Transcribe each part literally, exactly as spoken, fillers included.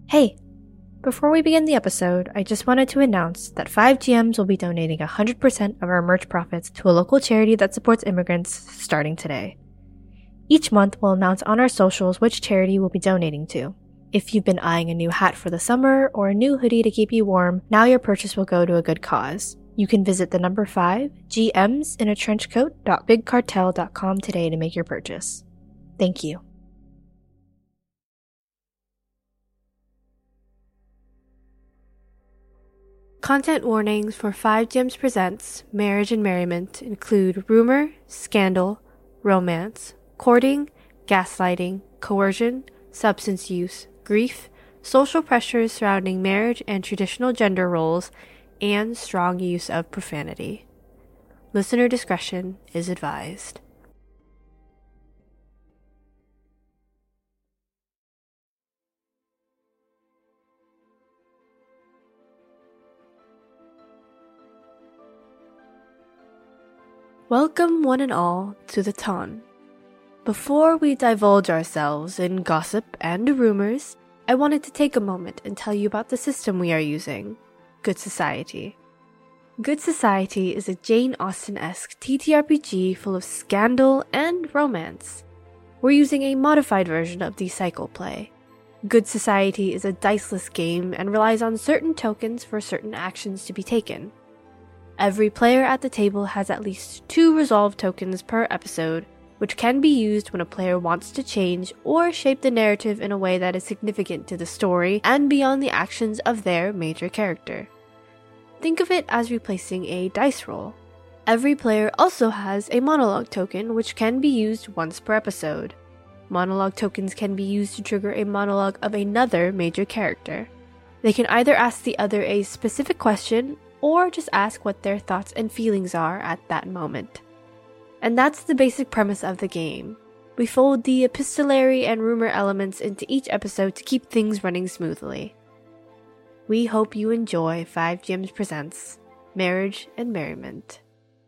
Hey! Before we begin the episode, I just wanted to announce that five G Ms will be donating one hundred percent of our merch profits to a local charity that supports immigrants starting today. Each month, we'll announce on our socials which charity we'll be donating to. If you've been eyeing a new hat for the summer or a new hoodie to keep you warm, now your purchase will go to a good cause. You can visit the number five G Ms in a trench coat dot big cartel dot com today to make your purchase. Thank you. Content warnings for five G Ms Presents Marriage and Merriment include rumor, scandal, romance, courting, gaslighting, coercion, substance use, grief, social pressures surrounding marriage and traditional gender roles, and strong use of profanity. Listener discretion is advised. Welcome one and all to the Ton. Before we divulge ourselves in gossip and rumors, I wanted to take a moment and tell you about the system we are using, Good Society. Good Society is a Jane Austen-esque T T R P G full of scandal and romance. We're using a modified version of the cycle play. Good Society is a diceless game and relies on certain tokens for certain actions to be taken. Every player at the table has at least two resolve tokens per episode, which can be used when a player wants to change or shape the narrative in a way that is significant to the story and beyond the actions of their major character. Think of it as replacing a dice roll. Every player also has a monologue token, which can be used once per episode. Monologue tokens can be used to trigger a monologue of another major character. They can either ask the other a specific question, or just ask what their thoughts and feelings are at that moment. And that's the basic premise of the game. We fold the epistolary and rumor elements into each episode to keep things running smoothly. We hope you enjoy five G Ms Presents Marriage and Merriment.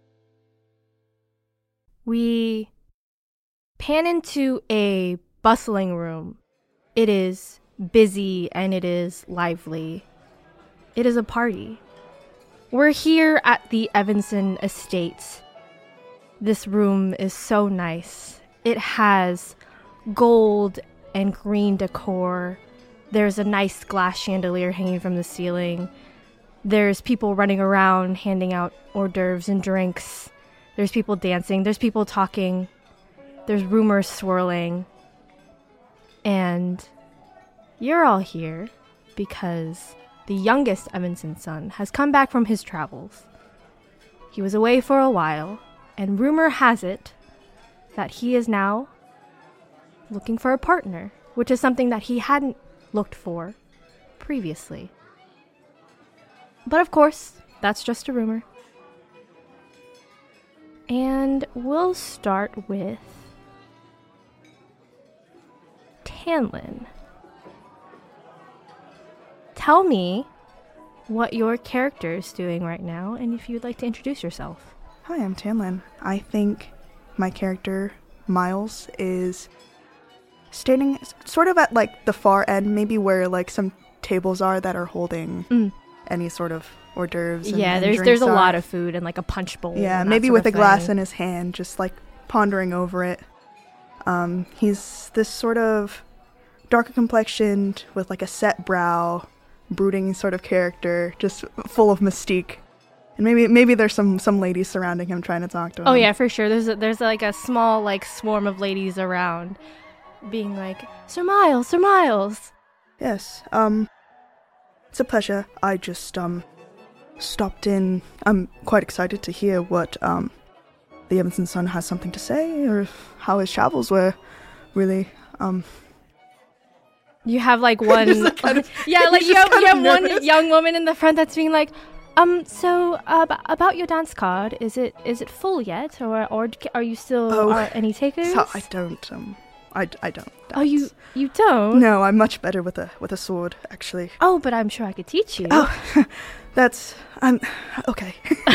We pan into a bustling room. It is busy and it is lively. It is a party. We're here at the Evanson Estates. This room is so nice. It has gold and green decor. There's a nice glass chandelier hanging from the ceiling. There's people running around handing out hors d'oeuvres and drinks. There's people dancing. There's people talking. There's rumors swirling. And you're all here because the youngest Evanson son has come back from his travels. He was away for a while, and rumor has it that he is now looking for a partner, which is something that he hadn't looked for previously. But of course, that's just a rumor. And we'll start with Tanlin. Tell me what your character is doing right now, and if you'd like to introduce yourself. Hi, I'm Tanlin. I think my character, Miles, is standing sort of at like the far end, maybe where like some tables are that are holding mm. any sort of hors d'oeuvres. And, yeah, and there's there's are. a lot of food and like a punch bowl. Yeah, maybe with a glass in his hand, just like pondering over it. Um, he's this sort of darker complexioned with like a set brow, brooding sort of character, just full of mystique. And maybe maybe there's some, some ladies surrounding him trying to talk to him. Oh yeah, for sure. There's a, there's like a small like swarm of ladies around, being like, Sir Miles, Sir Miles. Yes. Um, it's a pleasure. I just um stopped in. I'm quite excited to hear what um the Evanson son has something to say, or how his travels were. Really. Um. You have like one, like kind of, yeah, like you have, you have one young woman in the front that's being like, um, so uh, b- about your dance card, is it is it full yet, or or are you still oh, uh, any takers? So I don't, um, I, I don't. Dance. Oh, you you don't? No, I'm much better with a with a sword, actually. Oh, but I'm sure I could teach you. Oh, that's I'm okay.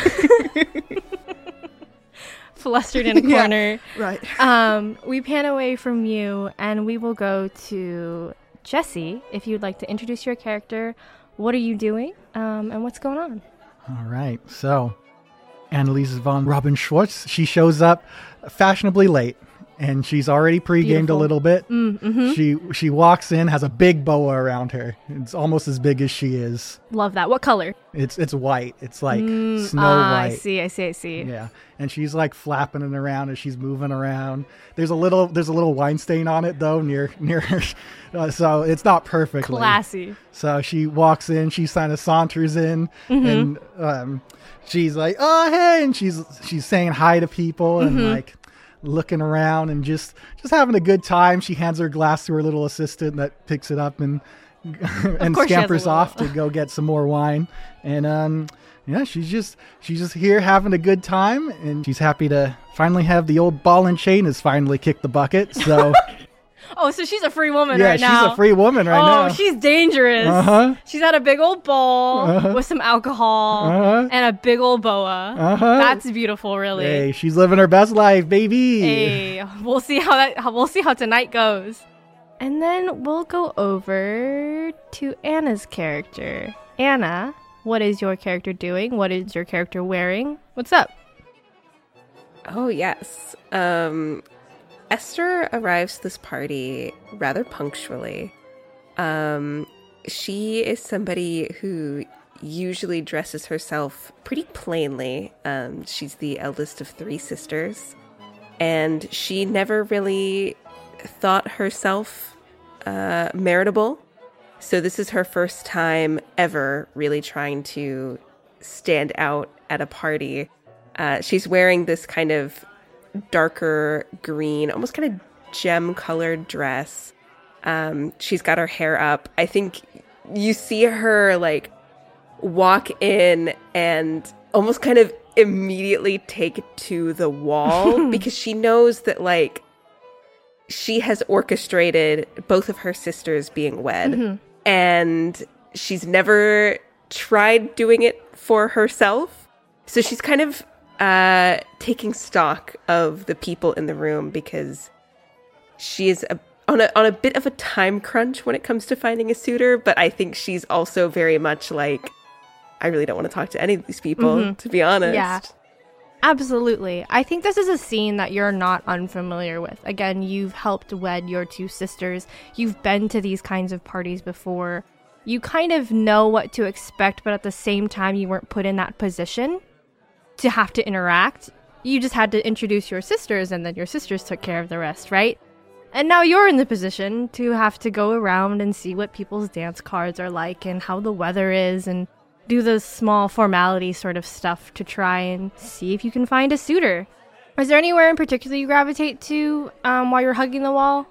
Flustered in a corner. Yeah, right. Um, we pan away from you, and we will go to Jesse, if you'd like to introduce your character, what are you doing, um, and what's going on? All right, so Annalise von Robin Schwartz, she shows up fashionably late, and she's already pre-gamed Beautiful. a little bit. Mm, mm-hmm. She she walks in, has a big boa around her. It's almost as big as she is. Love that. What color? It's it's white. It's like mm, snow uh, white. I see, I see, I see. Yeah, and she's like flapping it around as she's moving around. There's a little there's a little wine stain on it though near near her, uh, so it's not perfectly classy. So she walks in, she kind of saunters in, mm-hmm. and um, she's like, "Oh hey," and she's she's saying hi to people and mm-hmm. like looking around and just just having a good time. She hands her glass to her little assistant that picks it up and and scampers off to go get some more wine. And um yeah, she's just she's just here having a good time, and she's happy to finally have the old ball and chain has finally kicked the bucket. So oh, so she's a free woman yeah, right now. Yeah, she's a free woman right oh, now. Oh, she's dangerous. Uh-huh. She's had a big old bowl uh-huh. with some alcohol uh-huh. and a big old boa. Uh-huh. That's beautiful, really. Hey, she's living her best life, baby. Hey, we'll see how that. How, we'll see how tonight goes, and then we'll go over to Anna's character. Anna, what is your character doing? What is your character wearing? What's up? Oh yes. Um. Esther arrives to this party rather punctually. Um, she is somebody who usually dresses herself pretty plainly. Um, she's the eldest of three sisters, and she never really thought herself uh, meritable. So this is her first time ever really trying to stand out at a party. Uh, she's wearing this kind of darker green, almost kind of gem-colored dress. Um, she's got her hair up. I think you see her, like, walk in and almost kind of immediately take it to the wall because she knows that, like, she has orchestrated both of her sisters being wed. Mm-hmm. And she's never tried doing it for herself. So she's kind of uh, taking stock of the people in the room because she is a, on a on a bit of a time crunch when it comes to finding a suitor. But I think she's also very much like, I really don't want to talk to any of these people, mm-hmm. to be honest. Yeah, absolutely. I think this is a scene that you're not unfamiliar with. Again, you've helped wed your two sisters. You've been to these kinds of parties before. You kind of know what to expect, but at the same time, you weren't put in that position to have to interact. You just had to introduce your sisters, and then your sisters took care of the rest, right? And now you're in the position to have to go around and see what people's dance cards are like and how the weather is and do the small formality sort of stuff to try and see if you can find a suitor. Is there anywhere in particular you gravitate to um, while you're hugging the wall?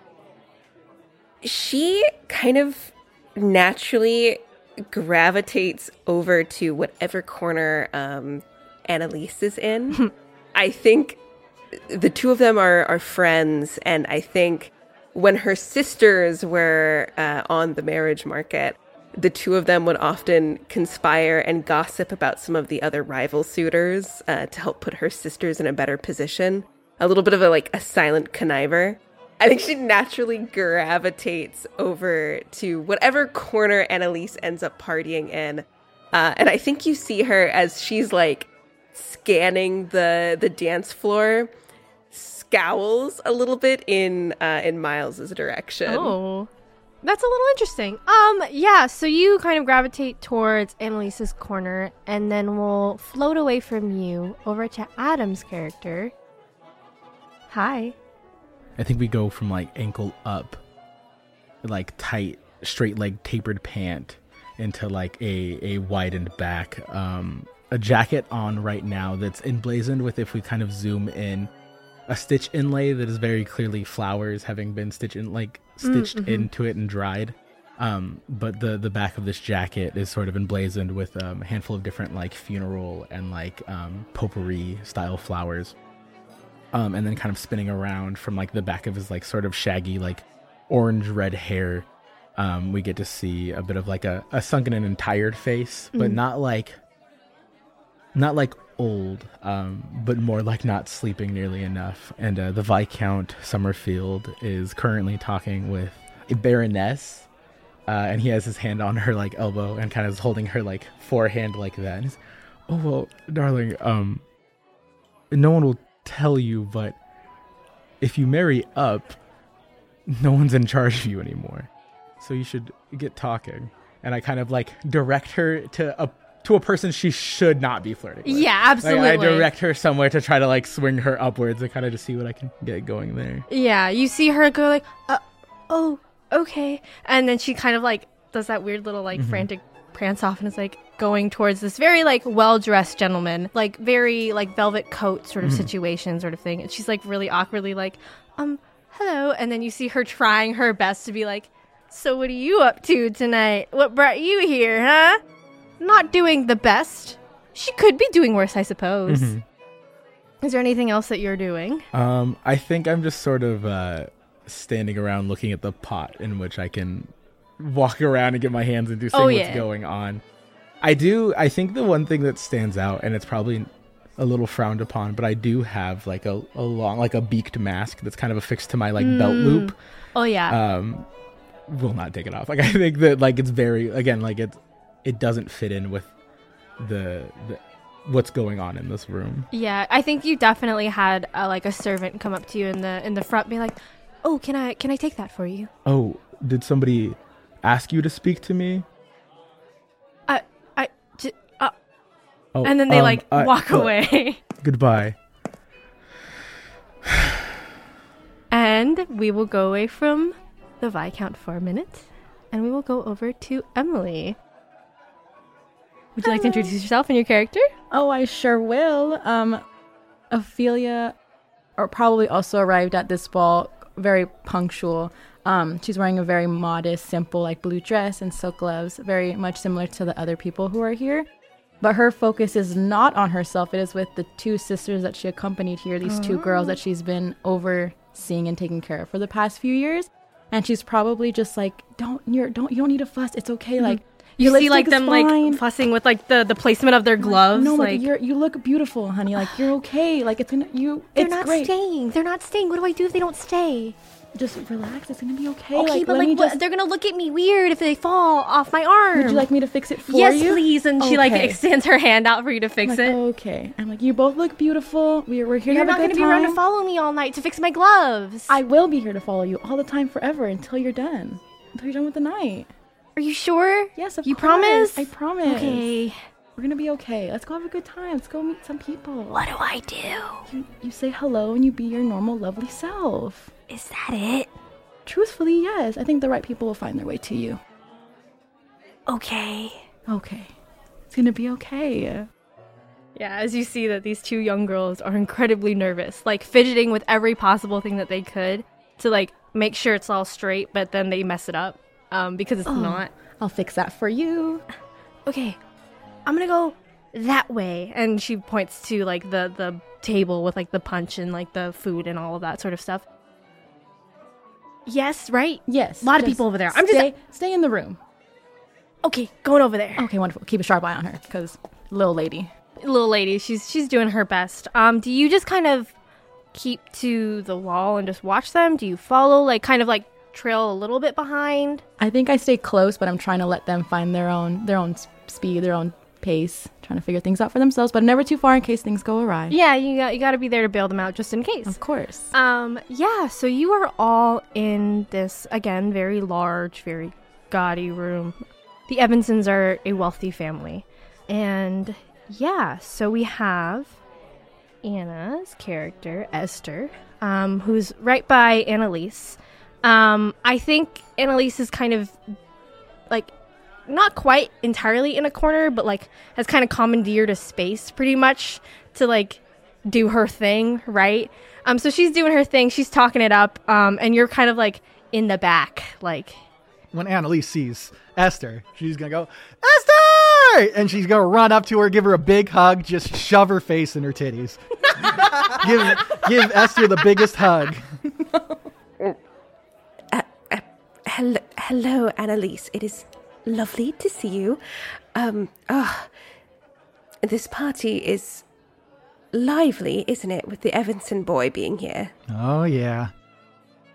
She kind of naturally gravitates over to whatever corner um, Annalise is in. I think the two of them are, are friends, and I think when her sisters were uh, on the marriage market, the two of them would often conspire and gossip about some of the other rival suitors uh, to help put her sisters in a better position. A little bit of a like a silent conniver. I think she naturally gravitates over to whatever corner Annalise ends up partying in. Uh, and I think you see her as she's like scanning the the dance floor, scowls a little bit in uh, in Miles's direction. Oh. That's a little interesting. Um, yeah, so you kind of gravitate towards Annalise's corner, and then we'll float away from you over to Adam's character. Hi. I think we go from, like, ankle up, like, tight, straight leg tapered pant into, like, a, a widened back. Um, a jacket on right now that's emblazoned with, if we kind of zoom in, a stitch inlay that is very clearly flowers having been stitched in, like, stitched mm-hmm. into it and dried. Um, but the, the back of this jacket is sort of emblazoned with um, a handful of different, like, funeral and, like, um, potpourri style flowers. Um, and then kind of spinning around from, like, the back of his, like, sort of shaggy, like, orange-red hair. Um, we get to see a bit of, like, a, a sunken and tired face, mm-hmm. but not, like, not, like, old, um, but more like not sleeping nearly enough. And uh, the Viscount Summerfield is currently talking with a baroness. Uh, and he has his hand on her like elbow and kind of is holding her like forehand like that. And he's, oh well, darling, um, no one will tell you, but if you marry up, no one's in charge of you anymore. So you should get talking. And I kind of like direct her to a to a person she should not be flirting with. Yeah, absolutely. Like, I direct her somewhere to try to like swing her upwards and kind of to see what I can get going there. Yeah, you see her go like, uh, oh. okay, and then she kind of like does that weird little like mm-hmm. frantic prance off and is like going towards this very like well-dressed gentleman, like very like velvet coat sort of mm-hmm. situation sort of thing, and she's like really awkwardly like um hello, and then you see her trying her best to be like, so what are you up to tonight? What brought you here, huh? Not doing the best. She could be doing worse, I suppose. Mm-hmm. Is there anything else that you're doing? um I think I'm just sort of uh standing around looking at the pot in which I can walk around and get my hands into seeing oh, what's yeah. going on. I do, I think the one thing that stands out, and it's probably a little frowned upon, but I do have like a, a long, like a beaked mask that's kind of affixed to my like mm. belt loop. Oh yeah. Um, will not take it off. Like I think that like it's very, again, like it, it doesn't fit in with the, the what's going on in this room. Yeah, I think you definitely had uh, like a servant come up to you in the in the front, be like, oh, can I can I take that for you? Oh, did somebody ask you to speak to me? I, I, j- uh, oh, and then they um, like I, walk uh, away. Goodbye. And we will go away from the Viscount for a minute, and we will go over to Emily. Would you like to introduce yourself and your character? Oh, I sure will. Um, Ophelia, or probably also arrived at this ball very punctual. Um, she's wearing a very modest, simple, like blue dress and silk gloves, very much similar to the other people who are here. But her focus is not on herself. It is with the two sisters that she accompanied here, these oh. two girls that she's been overseeing and taking care of for the past few years. And she's probably just like, don't, you're, don't, you don't need to fuss. It's okay. Mm-hmm. Like, you see like them fine. Like fussing with like the, the placement of their gloves. No, like, like you're, you look beautiful, honey. Like you're okay. Like it's gonna, you, They're it's not great. staying. They're not staying. What do I do if they don't stay? Just relax. It's gonna be okay. Okay, like, but like, just... they're gonna look at me weird if they fall off my arm. Would you like me to fix it for yes, you? Yes, please. And okay. she like extends her hand out for you to fix like, it. Okay. I'm like, you both look beautiful. We're we're here You're to have a good time. You're not gonna be around to follow me all night to fix my gloves. I will be here to follow you all the time, forever, until you're done. Until you're done with the night. Are you sure? Yes, of you course. promise? I promise. Okay. We're gonna be okay. Let's go have a good time. Let's go meet some people. What do I do? You, you say hello and you be your normal, lovely self. Is that it? Truthfully, yes. I think the right people will find their way to you. Okay. Okay. It's gonna be okay. Yeah, as you see that these two young girls are incredibly nervous, like fidgeting with every possible thing that they could to like make sure it's all straight, but then they mess it up um, because it's oh, not. I'll fix that for you. Okay, I'm gonna go that way. And she points to like the, the table with like the punch and like the food and all of that sort of stuff. Yes, right? Yes. A lot of people over there. I'm stay, just stay in the room. Okay, going over there. Okay, wonderful. Keep a sharp eye on her, because little lady. Little lady, she's she's doing her best. Um, do you just kind of keep to the wall and just watch them? Do you follow, like, kind of like trail a little bit behind? I think I stay close, but I'm trying to let them find their own their own speed, their own pace, trying to figure things out for themselves, but never too far in case things go awry. Yeah, you got you got to be there to bail them out just in case. Of course. Um, yeah. So you are all in this again very large, very gaudy room. The Evansons are a wealthy family, and yeah. So we have Anna's character Esther, um, who's right by Annalise. Um, I think Annalise is kind of like. Not quite entirely in a corner, but like has kind of commandeered a space pretty much to like do her thing, right? Um, so she's doing her thing, she's talking it up, um, and you're kind of like in the back, like. When Annalise sees Esther, she's gonna go, Esther! And she's gonna run up to her, give her a big hug, just shove her face in her titties. give, give Esther the biggest hug. uh, uh, hello, hello, Annalise. It is lovely to see you. Um, oh, this party is lively, isn't it, with the Evanson boy being here? Oh, yeah.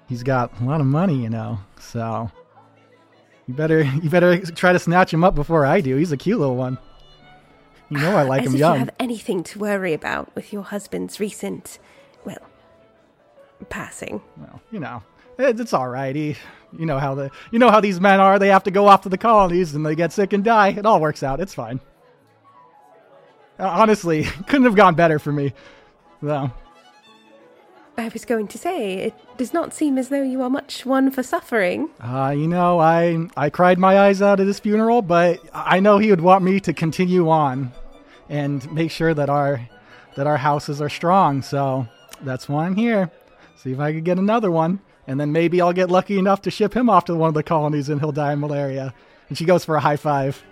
he's got a lot of money, you know. So you better you better try to snatch him up before I do. He's a cute little one. You know I like As him if young. you have anything to worry about with your husband's recent, well, passing. Well, you know, it, it's all right. He, you know how the you know how these men are. They have to go off to the colonies and they get sick and die. It all works out. It's fine. Uh, honestly, couldn't have gone better for me. No. I was going to say, it does not seem as though you are much one for suffering. Uh, you know, I I cried my eyes out at his funeral, but I know he would want me to continue on and make sure that our that our houses are strong. So that's why I'm here. See if I could get another one, and then maybe I'll get lucky enough to ship him off to one of the colonies and he'll die of malaria. And she goes for a high five.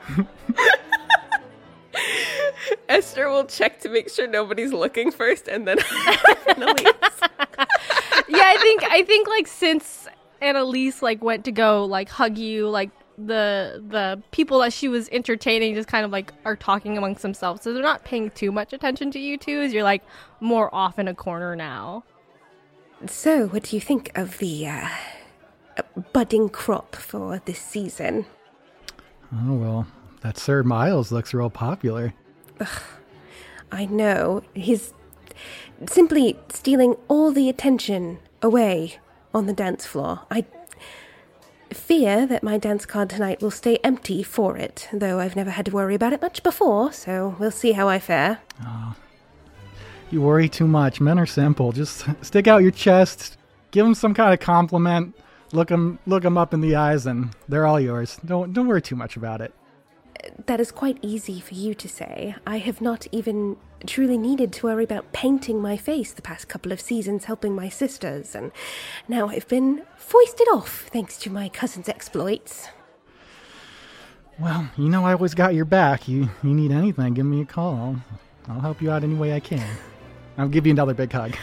Esther will check to make sure nobody's looking first, and then Annalise. Yeah, I think I think like since Annalise like went to go like hug you, like the the people that she was entertaining just kind of like are talking amongst themselves, so they're not paying too much attention to you two, as you're like more off in a corner now. So, what do you think of the uh, budding crop for this season? Oh well, that Sir Miles looks real popular. Ugh, I know. He's simply stealing all the attention away on the dance floor. I fear that my dance card tonight will stay empty for it, though I've never had to worry about it much before, so we'll see how I fare. Oh, you worry too much. Men are simple. Just stick out your chest, give them some kind of compliment, look them, look them up in the eyes, and they're all yours. Don't, don't worry too much about it. That is quite easy for you to say. I have not even truly needed to worry about painting my face the past couple of seasons helping my sisters, and now I've been foisted off thanks to my cousin's exploits. Well, you know I always got your back. You you need anything, give me a call. I'll, I'll help you out any way I can. I'll give you another big hug.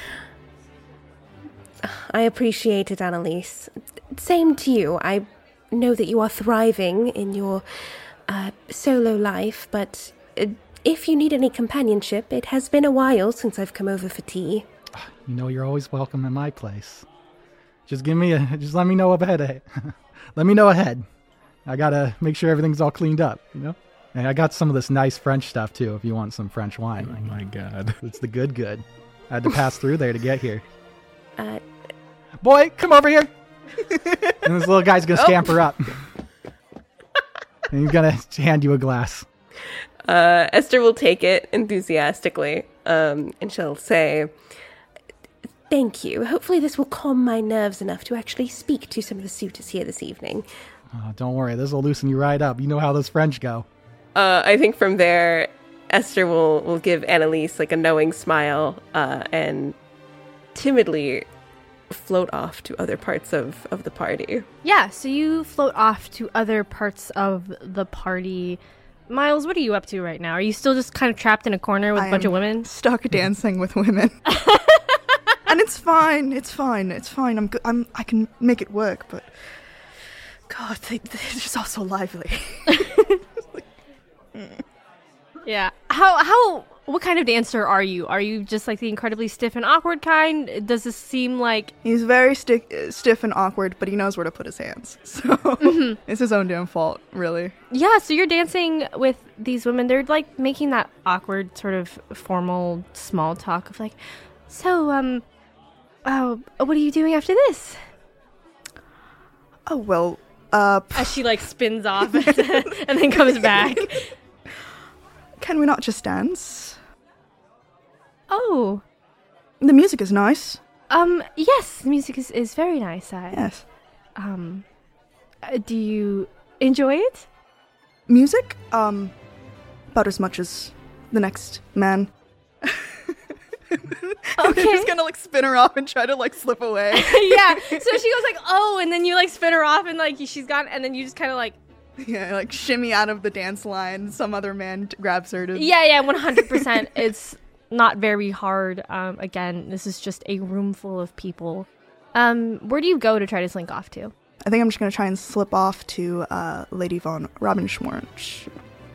I appreciate it, Annalise. Same to you. I know that you are thriving in your uh, solo life, but uh, if you need any companionship, it has been a while since I've come over for tea. You know you're always welcome in my place. Just give me a, just let me know ahead. Let me know ahead. I gotta make sure everything's all cleaned up, you know? And I got some of this nice French stuff too, if you want some French wine. Oh my god. It's the good good. I had to pass through there to get here. Uh, Boy, come over here! And this little guy's gonna scamper up. And he's gonna hand you a glass. Uh, Esther will take it enthusiastically, um, and she'll say, "Thank you. Hopefully this will calm my nerves enough to actually speak to some of the suitors here this evening." Oh, don't worry, this will loosen you right up. You know how those French go. Uh, I think from there, Esther will, will give Annalise like a knowing smile, uh, and timidly float off to other parts of, of the party. Yeah, so you float off to other parts of the party. Miles, what are you up to right now? Are you still just kind of trapped in a corner with I a bunch am of women? Stuck dancing with women. And it's fine. It's fine. It's fine. I'm good. I'm. I can make it work. But God, they, they're just all so lively. Yeah. How how what kind of dancer are you? Are you just like the incredibly stiff and awkward kind? Does this seem like He's very stick, uh, stiff and awkward, but he knows where to put his hands. So mm-hmm. It's his own damn fault, really. Yeah, so you're dancing with these women. They're like making that awkward sort of formal small talk of like, so um oh, what are you doing after this? Oh well, uh As she like spins off and then comes back. Can we not just dance? Oh. The music is nice. Um, yes, the music is, is very nice. I, Yes. Um, uh, do you enjoy it? Music? Um, about as much as the next man. I'm Okay. just gonna like spin her off and try to like slip away. Yeah, so she goes like, oh, and then you like spin her off and like she's gone, and then you just kind of like, Yeah, like shimmy out of the dance line. Some other man t- grabs her to. yeah, yeah, one hundred percent. It's not very hard. Um, again, this is just a room full of people. Um, where do you go to try to slink off to? I think I'm just gonna try and slip off to uh, Lady von Rabenschwartz.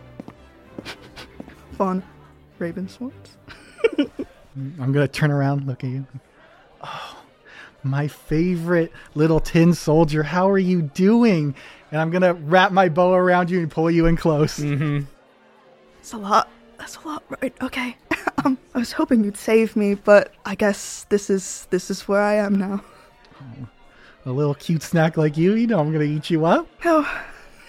Von Ravenswartz. I'm gonna turn around, look at you. Oh, my favorite little tin soldier, how are you doing? And I'm going to wrap my bow around you and pull you in close. Mm-hmm. It's a lot. That's a lot, right? Okay. um, I was hoping you'd save me, but I guess this is this is where I am now. Oh, a little cute snack like you, you know I'm going to eat you up. Oh.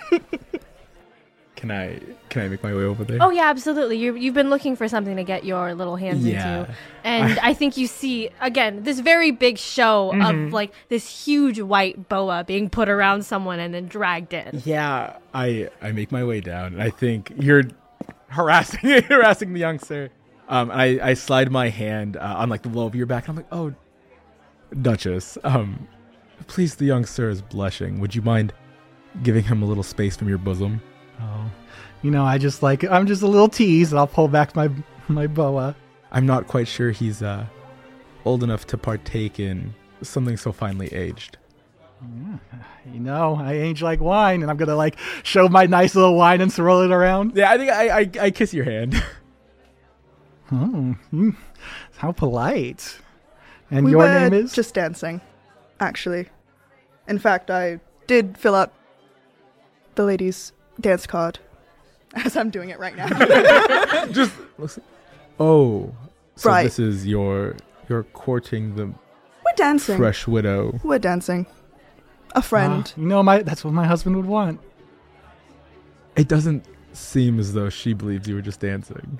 Can I can I make my way over there? Oh yeah, absolutely. You you've been looking for something to get your little hands Yeah. into, and I think you see again this very big show Mhm. of like this huge white boa being put around someone and then dragged in. Yeah, I I make my way down, and I think you're harassing harassing the young sir. Um, and I I slide my hand uh, on like the low of your back. And I'm like, oh, Duchess, um, please, the young sir is blushing. Would you mind giving him a little space from your bosom? Oh, you know, I just like, I'm just a little tease, and I'll pull back my my boa. I'm not quite sure he's uh, old enough to partake in something so finely aged. You know, I age like wine, and I'm going to like show my nice little wine and swirl it around. Yeah, I think I, I, I kiss your hand. Oh, mm, how polite. And we your were name is? just dancing, actually. In fact, I did fill up the lady's dance card, as I'm doing it right now. Just listen. Oh, so Right. this is your you're courting the We're dancing. fresh widow. We're dancing. A friend. Ah, you know, my that's what my husband would want. It doesn't seem as though she believes you were just dancing.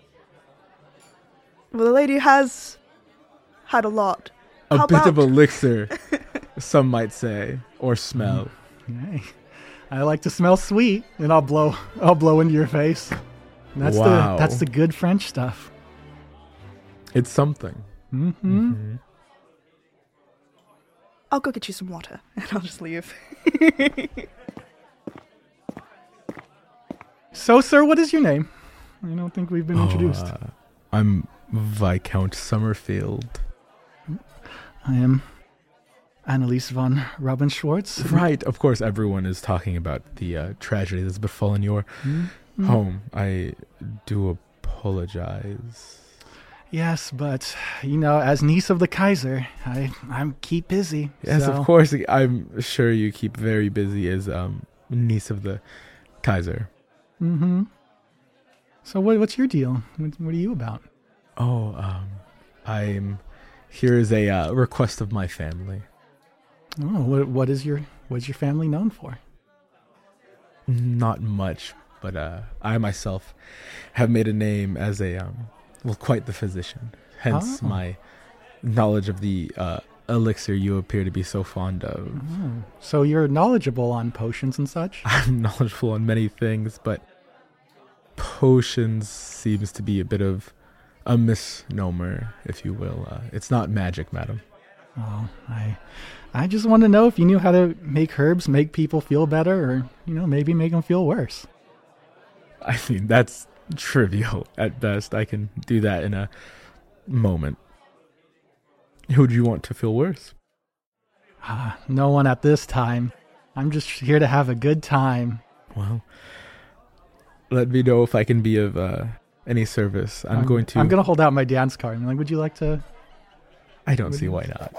Well, the lady has had a lot. A How bit about... of elixir, some might say, or smell. Hey, I like to smell sweet, and I'll blow I'll blow into your face. And that's Wow. the that's the good French stuff. It's something. Mm-hmm. Mhm. I'll go get you some water, and I'll just leave. So, sir, what is your name? I don't think we've been Oh, introduced. uh, I'm Viscount Summerfield. I am Annalise von Robin Schwartz. Right, of course, everyone is talking about the uh, tragedy that's befallen your Mhm. home. I do apologize. Yes, but you know, as niece of the Kaiser, I I'm keep busy. Yes, so- of course. I'm sure you keep very busy as um, niece of the Kaiser. Mm-hmm. So what what's your deal? What, what are you about? Oh, um, I'm here as a uh, request of my family. Oh, what what is your what's your family known for? Not much, but uh, I myself have made a name as a um, well, quite the physician. Hence Oh. my knowledge of the uh, elixir you appear to be so fond of. Oh, so you're knowledgeable on potions and such? I'm knowledgeable on many things, but potions seems to be a bit of a misnomer, if you will. Uh, it's not magic, madam. Oh, I I just want to know if you knew how to make herbs make people feel better, or you know, maybe make them feel worse. I mean, that's trivial at best. I can do that in a moment. Who would you want to feel worse? Ah, no one at this time. I'm just here to have a good time. Well, let me know if I can be of uh, any service. I'm, going to. I'm going to hold out my dance card. I'm like, would you like to? I don't see why not.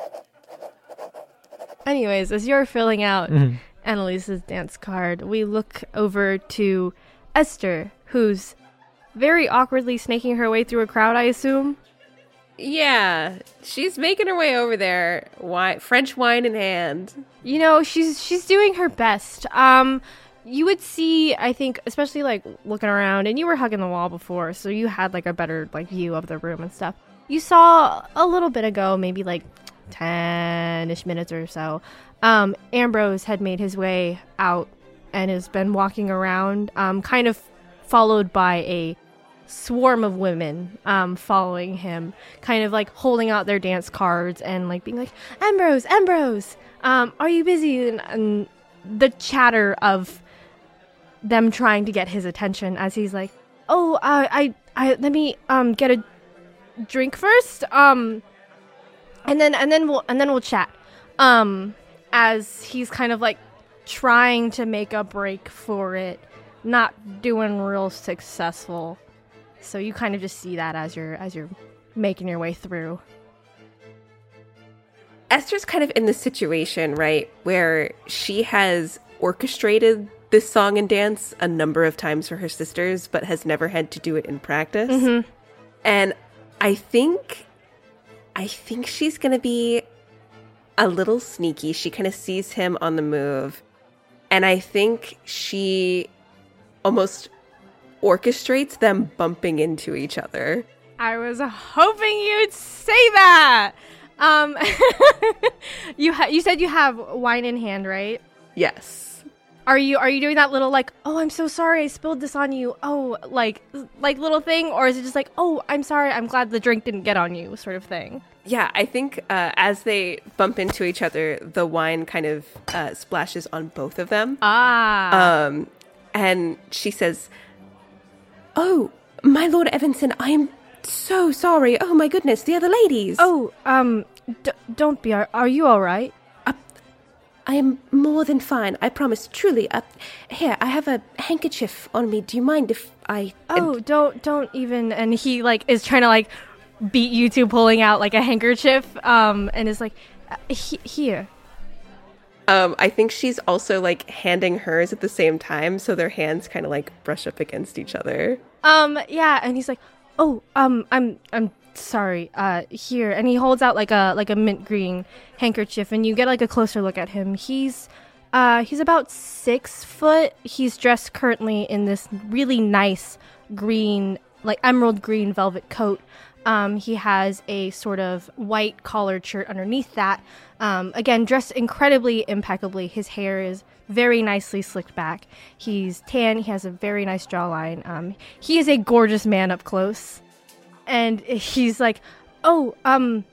Anyways, as you're filling out Mhm. Annalise's dance card, we look over to Esther, who's very awkwardly snaking her way through a crowd, I assume. Yeah, she's making her way over there, wi- French wine in hand. You know, she's she's doing her best. Um, you would see, I think, especially like looking around, and you were hugging the wall before, so you had like a better like view of the room and stuff. You saw a little bit ago, maybe like ten-ish minutes or so, um, Ambrose had made his way out and has been walking around, um, kind of followed by a swarm of women um, following him, kind of like holding out their dance cards and like being like, Ambrose, Ambrose, um, are you busy? And, and the chatter of them trying to get his attention as he's like, oh, uh, I, I, let me um get a drink first, um, and then and then we'll and then we'll chat. Um, as he's kind of like trying to make a break for it, not doing real successful. So you kind of just see that as you're as you're making your way through. Esther's kind of in this situation, right, where she has orchestrated this song and dance a number of times for her sisters, but has never had to do it in practice. Mm-hmm. And I think, I think she's going to be a little sneaky. She kind of sees him on the move. And I think she almost orchestrates them bumping into each other. I was hoping you'd say that. Um, you ha- you said you have wine in hand, right? Yes. Are you are you doing that little like, oh, I'm so sorry I spilled this on you, oh, like like little thing, or is it just like, oh, I'm sorry, I'm glad the drink didn't get on you, sort of thing? Yeah, I think uh, as they bump into each other, the wine kind of uh, splashes on both of them. Ah. Um, and she says, "Oh, my Lord Evanson, I am so sorry. Oh my goodness, the other ladies. Oh, um, d- don't be. Are, are you all right? Uh, I am more than fine. I promise. Truly. Uh, here, I have a handkerchief on me. Do you mind if I? Oh, uh, don't, don't even. And he like is trying to like beat you to pulling out like a handkerchief. Um, and is like, uh, he- here. Um, I think she's also like handing hers at the same time, so their hands kind of like brush up against each other. Um, yeah, and he's like, oh, um, I'm, I'm sorry. Uh, here, and he holds out like a like a mint green handkerchief, and you get like a closer look at him. He's, uh, he's about six foot. He's dressed currently in this really nice green, like emerald green velvet coat. Um, he has a sort of white collared shirt underneath that. Um, again, dressed incredibly impeccably. His hair is very nicely slicked back. He's tan. He has a very nice jawline. Um, he is a gorgeous man up close. And he's like, oh, um,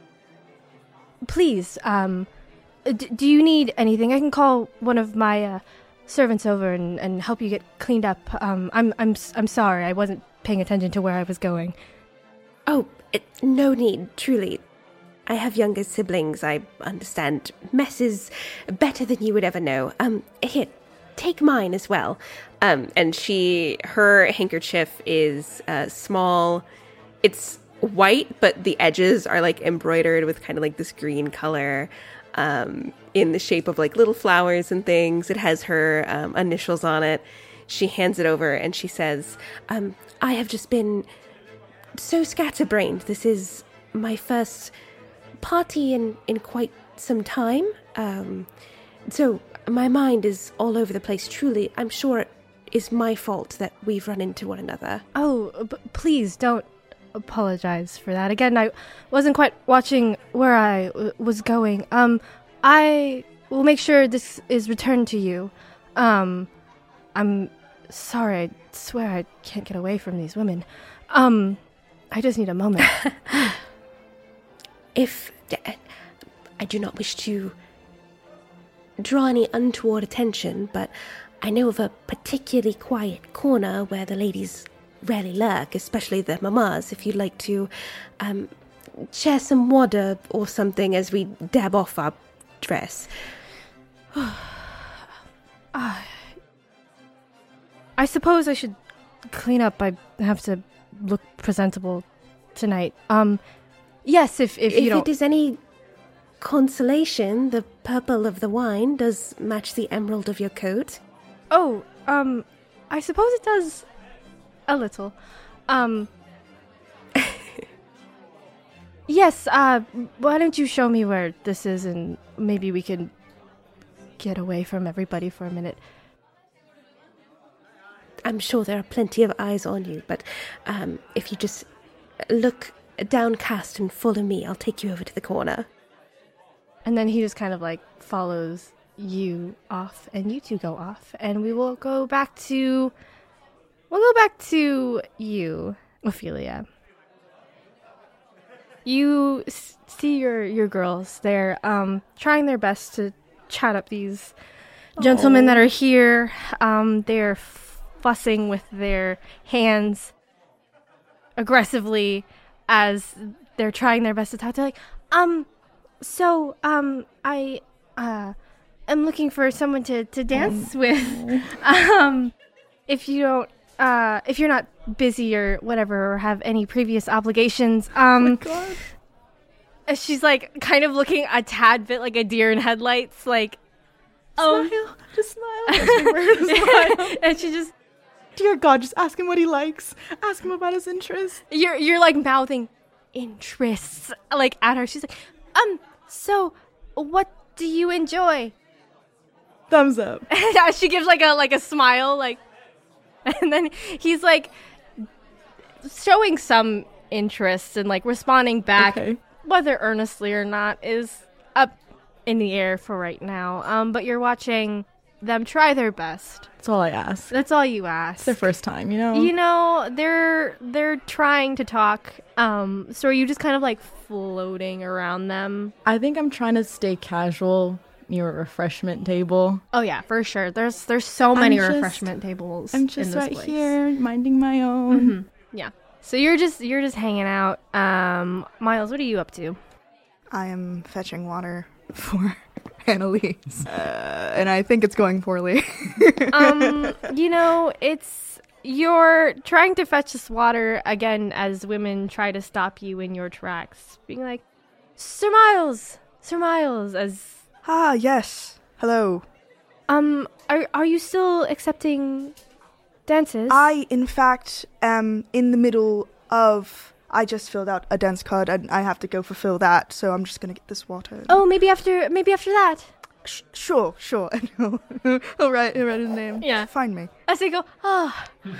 please, um, d- do you need anything? I can call one of my uh, servants over and, and help you get cleaned up. Um, I'm, I'm, I'm sorry. I wasn't paying attention to where I was going. Oh, it, no need, truly. I have younger siblings. I understand messes better than you would ever know. Um, here, take mine as well. Um, and she, her handkerchief is uh, small. It's white, but the edges are like embroidered with kind of like this green color, um, in the shape of like little flowers and things. It has her um, initials on it. She hands it over and she says, um, I have just been so scatterbrained. This is my first party in, in quite some time. Um, so my mind is all over the place, truly. I'm sure it is my fault that we've run into one another. Oh, b- please don't apologize for that. Again, I wasn't quite watching where I w- was going. Um, I will make sure this is returned to you. Um, I'm sorry. I swear I can't get away from these women. Um... I just need a moment. If I do not wish to draw any untoward attention, but I know of a particularly quiet corner where the ladies rarely lurk, especially the mamas. If you'd like to um, share some water or something as we dab off our dress. uh, I suppose I should clean up. I have to look presentable tonight. Um, yes, if if, if you don't. If it is any consolation, the purple of the wine does match the emerald of your coat. Oh, um, I suppose it does a little. Um, yes. Uh, why don't you show me where this is, and maybe we can get away from everybody for a minute. I'm sure there are plenty of eyes on you, but um, if you just look downcast and follow me, I'll take you over to the corner. And then he just kind of like follows you off, and you two go off, and we will go back to, we'll go back to you, Ophelia. You s- see your, your girls, they're um, trying their best to chat up these gentlemen Aww. that are here. Um, they're f- fussing with their hands aggressively as they're trying their best to talk. They're like, um, so, um, I, uh, am looking for someone to, to dance oh. with. Um, if you don't, uh, if you're not busy or whatever, or have any previous obligations, um, oh my God. she's like kind of looking a tad bit like a deer in headlights, like um, smile, just smile. smile. And she just, dear God, just ask him what he likes. Ask him about his interests. You're you're like mouthing interests like at her. She's like, um, so what do you enjoy? Thumbs up. And she gives like a like a smile, like, and then he's like showing some interest and like responding back, okay. whether earnestly or not is up in the air for right now. Um, but you're watching them try their best. That's all I ask. That's all you ask. It's their first time, you know. You know, they're they're trying to talk. Um, so are you just kind of like floating around them? I think I'm trying to stay casual near a refreshment table. Oh yeah, for sure. There's there's so many just, refreshment tables. I'm just in this right place. here, minding my own. Mm-hmm. Yeah. So you're just you're just hanging out. Um, Miles, what are you up to? I am fetching water for Annalise, uh, and I think it's going poorly. um, you know, it's you're trying to fetch this water again as women try to stop you in your tracks, being like, "Sir Miles, Sir Miles," as Ah, yes. Hello. um, are are you still accepting dances? I, in fact, am in the middle of... I just filled out a dance card, and I have to go fulfill that, so I'm just gonna get this water. Oh, maybe after maybe after that. Sh- sure, sure. I'll write, I'll write his name. Yeah. Find me. As they go, oh,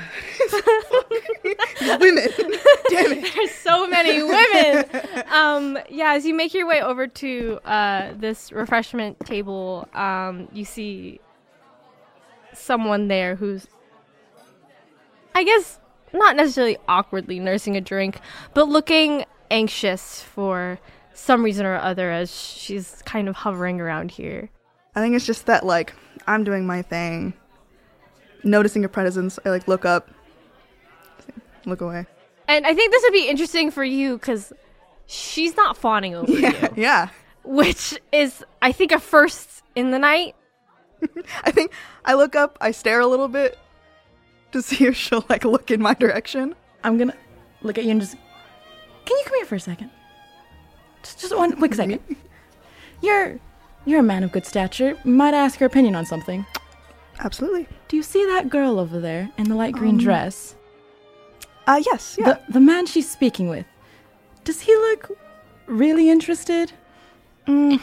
Women. Damn it. there's so many women. Um, yeah, as you make your way over to uh, this refreshment table, um, you see someone there who's, I guess, not necessarily awkwardly nursing a drink, but looking anxious for some reason or other as she's kind of hovering around here. I think it's just that, like, I'm doing my thing. Noticing a presence, I, like, look up. Look away. And I think this would be interesting for you because she's not fawning over Yeah, you. yeah. Which is, I think, a first in the night. I think I look up, I stare a little bit to see if she'll, like, look in my direction. I'm gonna look at you and just, can you come here for a second? Just, just one quick second. You're, you're a man of good stature. Might I ask your opinion on something? Absolutely. Do you see that girl over there in the light green Um, dress? Uh, yes, yeah. The the man she's speaking with. Does he look really interested? Mm.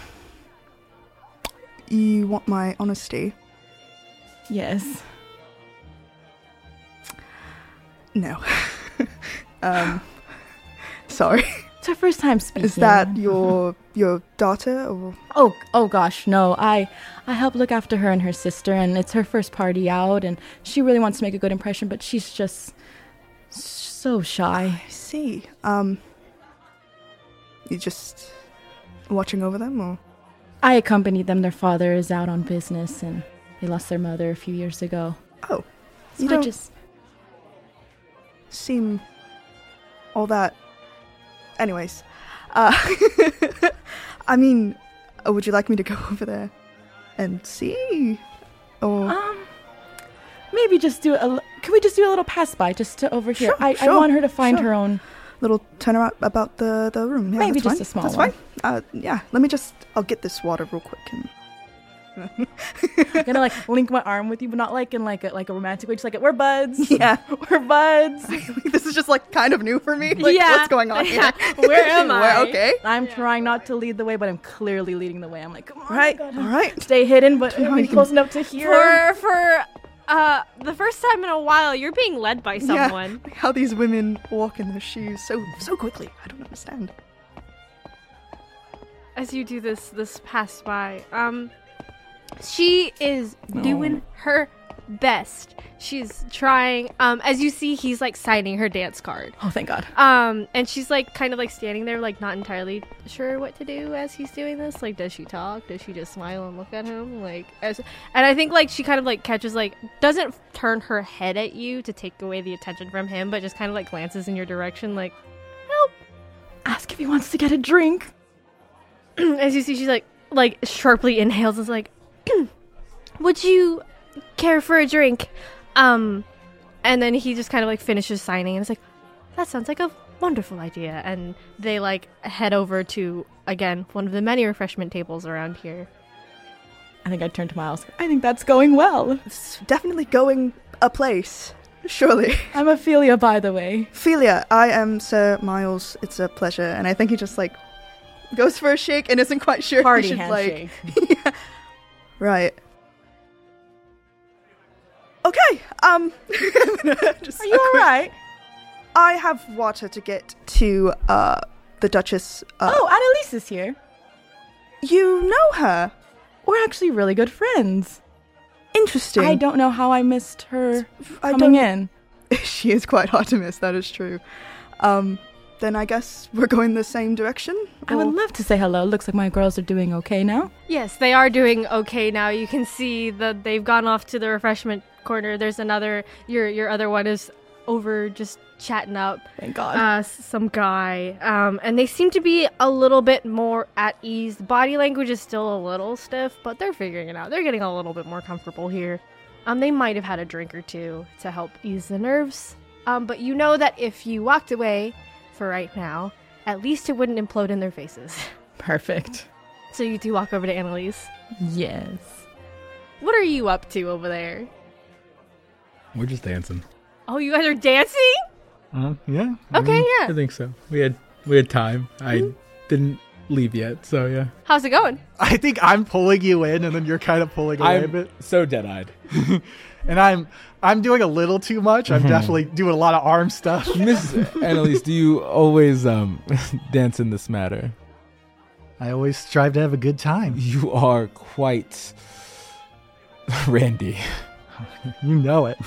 You want my honesty? Yes. No. um, sorry. It's her first time speaking. Is that your your daughter or? Oh, oh gosh, no. I I help look after her and her sister, and it's her first party out, and she really wants to make a good impression, but she's just so shy. I see. Um, you just watching over them, or? I accompanied them. Their father is out on business, and they lost their mother a few years ago. Oh, So you I don't just seem all that. Anyways, uh, I mean, uh, would you like me to go over there and see, or? um maybe just do a. l- Can we just do a little pass by just to over here? Sure, I, I sure, want her to find sure. her own. Little turnaround about the, the room. Yeah, Maybe that's just fine. a small That's one. fine. Uh, yeah, let me just, I'll get this water real quick. And I'm gonna like link my arm with you, but not like in like a like a romantic way. Just like we're buds. Yeah. We're buds. This is just like kind of new for me. Like, Yeah. what's going on here? Yeah. Where am I? Where- okay. I'm trying not to lead the way, but I'm clearly leading the way. I'm like, come on, All right, I gotta all right. stay hidden, but Come on, be you can- close enough to hear. For for uh the first time in a while, you're being led by someone. Yeah, how these women walk in their shoes so so quickly. I don't understand. As you do this this pass by, um, she is doing her best. She's trying. Um, as you see, he's like signing her dance card. Oh, thank God. Um, and she's like kind of like standing there, like not entirely sure what to do as he's doing this. Like, does she talk? Does she just smile and look at him? Like, as and I think like she kind of like catches like doesn't turn her head at you to take away the attention from him, but just kind of like glances in your direction, like Ask if he wants to get a drink. as you see, she's like like sharply inhales. And is like, would you care for a drink? Um, and then he just kind of like finishes signing, and it's like, that sounds like a Wonderful idea. And they like head over to, again, one of the many refreshment tables around here. I think I turned to Miles. I think that's going well. It's definitely going a place. Surely. I'm Ophelia, by the way. Ophelia, I am Sir Miles. It's a pleasure. And I think he just, like, goes for a shake and isn't quite sure Party he should, handshake. like... yeah. Right. Okay, um... just Are you alright? I have water to get to, uh, the Duchess. Uh, Oh, Annalise is here. You know her? We're actually really good friends. Interesting. I don't know how I missed her I coming don't- in. She is quite hard to miss, that is true. Um, then I guess we're going the same direction? I would Or- love to say hello. Looks like my girls are doing okay now. Yes, they are doing okay now. You can see that they've gone off to the refreshment corner. There's another, your your other one is over just chatting up Thank God. uh, s- some guy. Um, and they seem to be a little bit more at ease. The body language is still a little stiff, but they're figuring it out. They're getting a little bit more comfortable here. Um, they might have had a drink or two to help ease the nerves. Um, but you know that if you walked away for right now, at least it wouldn't implode in their faces. Perfect. So you two walk over to Annalise. Yes. What are you up to over there? We're just dancing. Oh, you guys are dancing? Uh, yeah. Okay, I yeah. think so. We had we had time. I didn't leave yet, so yeah. How's it going? I think I'm pulling you in, and then you're kind of pulling away a I'm bit. so dead-eyed. And I'm I'm doing a little too much. I'm definitely doing a lot of arm stuff. Miss Annalise, do you always um dance in this matter? I always strive to have a good time. You are quite Randy. You know it.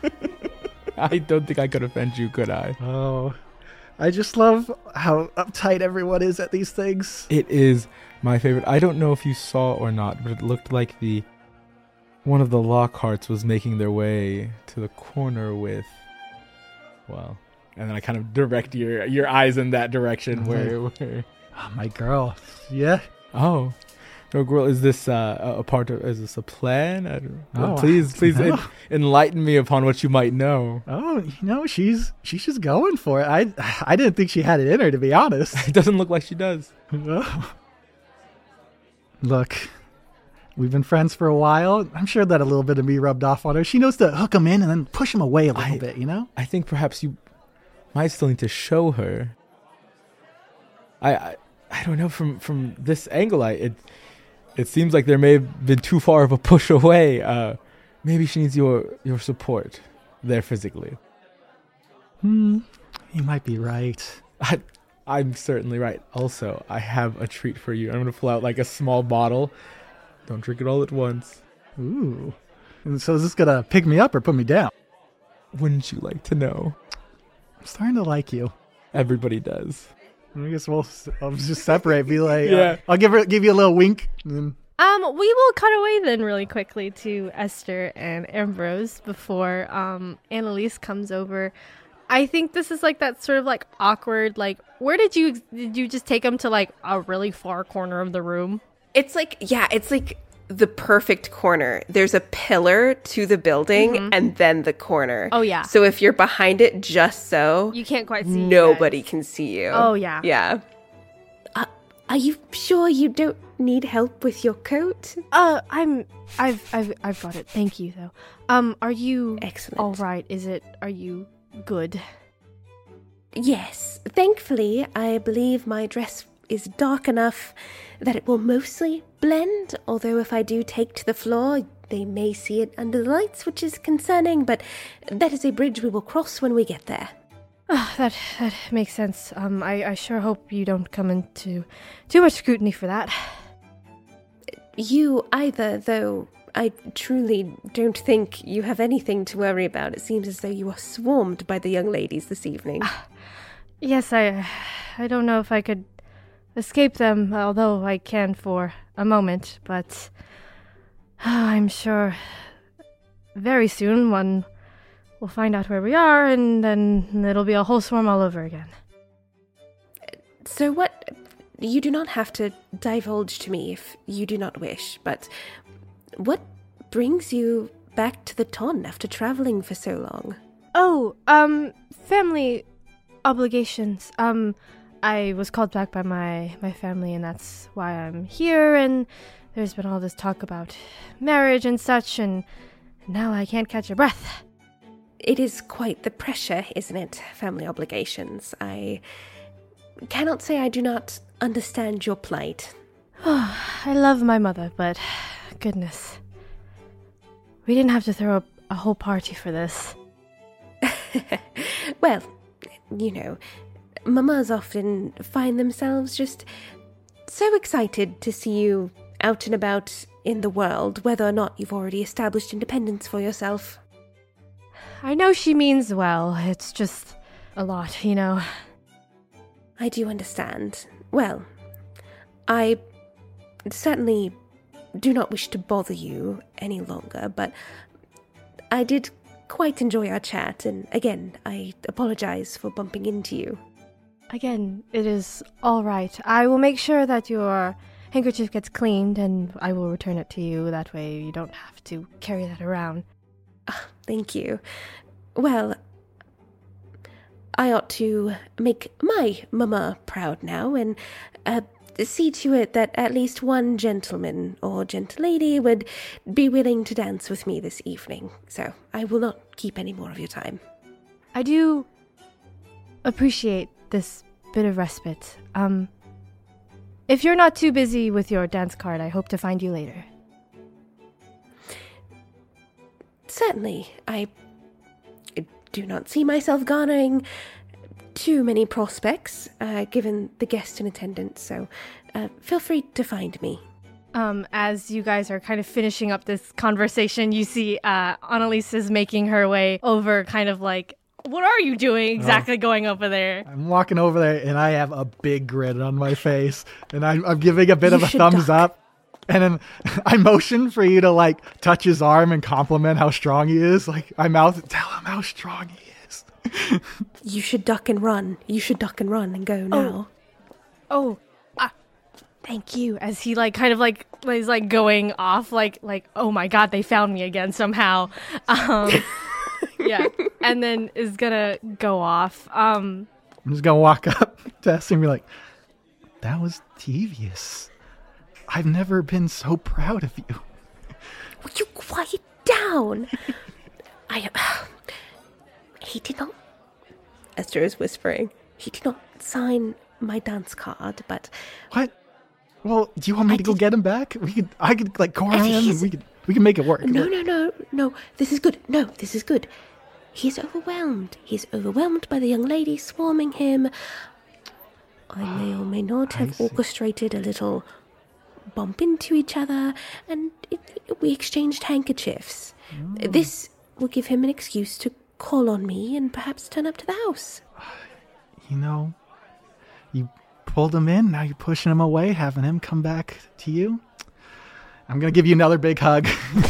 I don't think I could offend you, could I? Oh, I just love how uptight everyone is at these things. It is my favorite. I don't know if you saw or not, but it looked like the one of the Lockharts was making their way to the corner with, well, and then I kind of direct your your eyes in that direction where, where Oh, my girl. Yeah. oh, no, girl, is this uh, a a part of? Is this a plan? I don't, Oh, please, please no. en- enlighten me upon what you might know. Oh, you know, she's she's just going for it. I I didn't think she had it in her, to be honest. It doesn't look like she does. Look, we've been friends for a while. I'm sure that a little bit of me rubbed off on her. She knows to hook him in and then push him away a little I- bit, you know? I think perhaps you might still need to show her. I, I I don't know, from from this angle, I it it seems like there may have been too far of a push away. Uh, maybe she needs your your support there physically. Hmm, you might be right. I, I'm certainly right. Also, I have a treat for you. I'm gonna pull out like a small bottle. Don't drink it all at once. Ooh. And so is this gonna pick me up or put me down? Wouldn't you like to know? I'm starting to like you. Everybody does. I guess we'll s- I'll just separate. Be like, Yeah. uh, I'll give her give you a little wink. And then, Um, we will cut away then really quickly to Esther and Ambrose before um Annalise comes over. I think this is like that sort of like awkward, like, where did you did you just take them to like a really far corner of the room? It's like, yeah, it's like the perfect corner. There's a pillar to the building and then the corner. Oh, yeah. So if you're behind it just so, You can't quite see. you nobody guys. can see you. Oh, yeah. Yeah. Uh, are you sure you don't need help with your coat? Uh, I'm. I've. I've. I've got it. Thank you, though. Um, are you Excellent. all right? Is it? Are you good? Yes. Thankfully, I believe my dress is dark enough that it will mostly blend, although if I do take to the floor, they may see it under the lights, which is concerning, but that is a bridge we will cross when we get there. Ah, that that makes sense. Um, I, I sure hope you don't come into too much scrutiny for that. You either, though I truly don't think you have anything to worry about. It seems as though you are swarmed by the young ladies this evening. Yes, I. I don't know if I could escape them, although I can for a moment. But ah, I'm sure very soon one will find out where we are, and then it'll be a whole swarm all over again. So what... You do not have to divulge to me if you do not wish, but what brings you back to the Ton after traveling for so long? Oh, um, family obligations. Um, I was called back by my, my family, and that's why I'm here, and there's been all this talk about marriage and such, and now I can't catch a breath. It is quite the pressure, isn't it? Family obligations. I cannot say I do not understand your plight. Oh, I love my mother, but goodness. We didn't have to throw a, a whole party for this. Well, you know, mamas often find themselves just so excited to see you out and about in the world, whether or not you've already established independence for yourself. I know she means well. It's just a lot, you know. I do understand. Well, I certainly do not wish to bother you any longer, but I did quite enjoy our chat, and again, I apologize for bumping into you. Again, it is all right. I will make sure that your handkerchief gets cleaned, and I will return it to you. That way you don't have to carry that around. Oh, thank you. Well, I ought to make my mama proud now, and uh, see to it that at least one gentleman or gentlelady would be willing to dance with me this evening. So I will not keep any more of your time. I do appreciate this bit of respite. Um, if you're not too busy with your dance card, I hope to find you later. Certainly. I do not see myself garnering too many prospects, uh, given the guests in attendance, so uh, feel free to find me. Um, as you guys are kind of finishing up this conversation, you see uh, Annalise is making her way over, kind of like, what are you doing exactly oh, going over there? I'm walking over there, and I have a big grin on my face, and I'm, I'm giving a bit you of a thumbs duck. up. And then I motion for you to, like, touch his arm and compliment how strong he is. Like, I mouth, tell him how strong he is. You should duck and run. You should duck and run and go now. Oh, oh uh, thank you. As he, like, kind of, like, is, like, going off, like, like, oh, my God, they found me again somehow. Um, yeah. And then is gonna go off. Um, I'm just gonna walk up to Esther and be like, that was devious. I've never been so proud of you. Will you quiet down? I... Uh, he did not... Esther is whispering. He did not sign my dance card, but... What? Well, do you want me I to go did... get him back? We could... I could, like, call him and we could... We can make it work. No, no, no, no. This is good. No, this is good. He's overwhelmed. He's overwhelmed by the young lady swarming him. I may or may not have orchestrated a little bump into each other, and it, it, we exchanged handkerchiefs. Oh. This will give him an excuse to call on me and perhaps turn up to the house. You know, you pulled him in, now you're pushing him away, having him come back to you. I'm going to give you another big hug.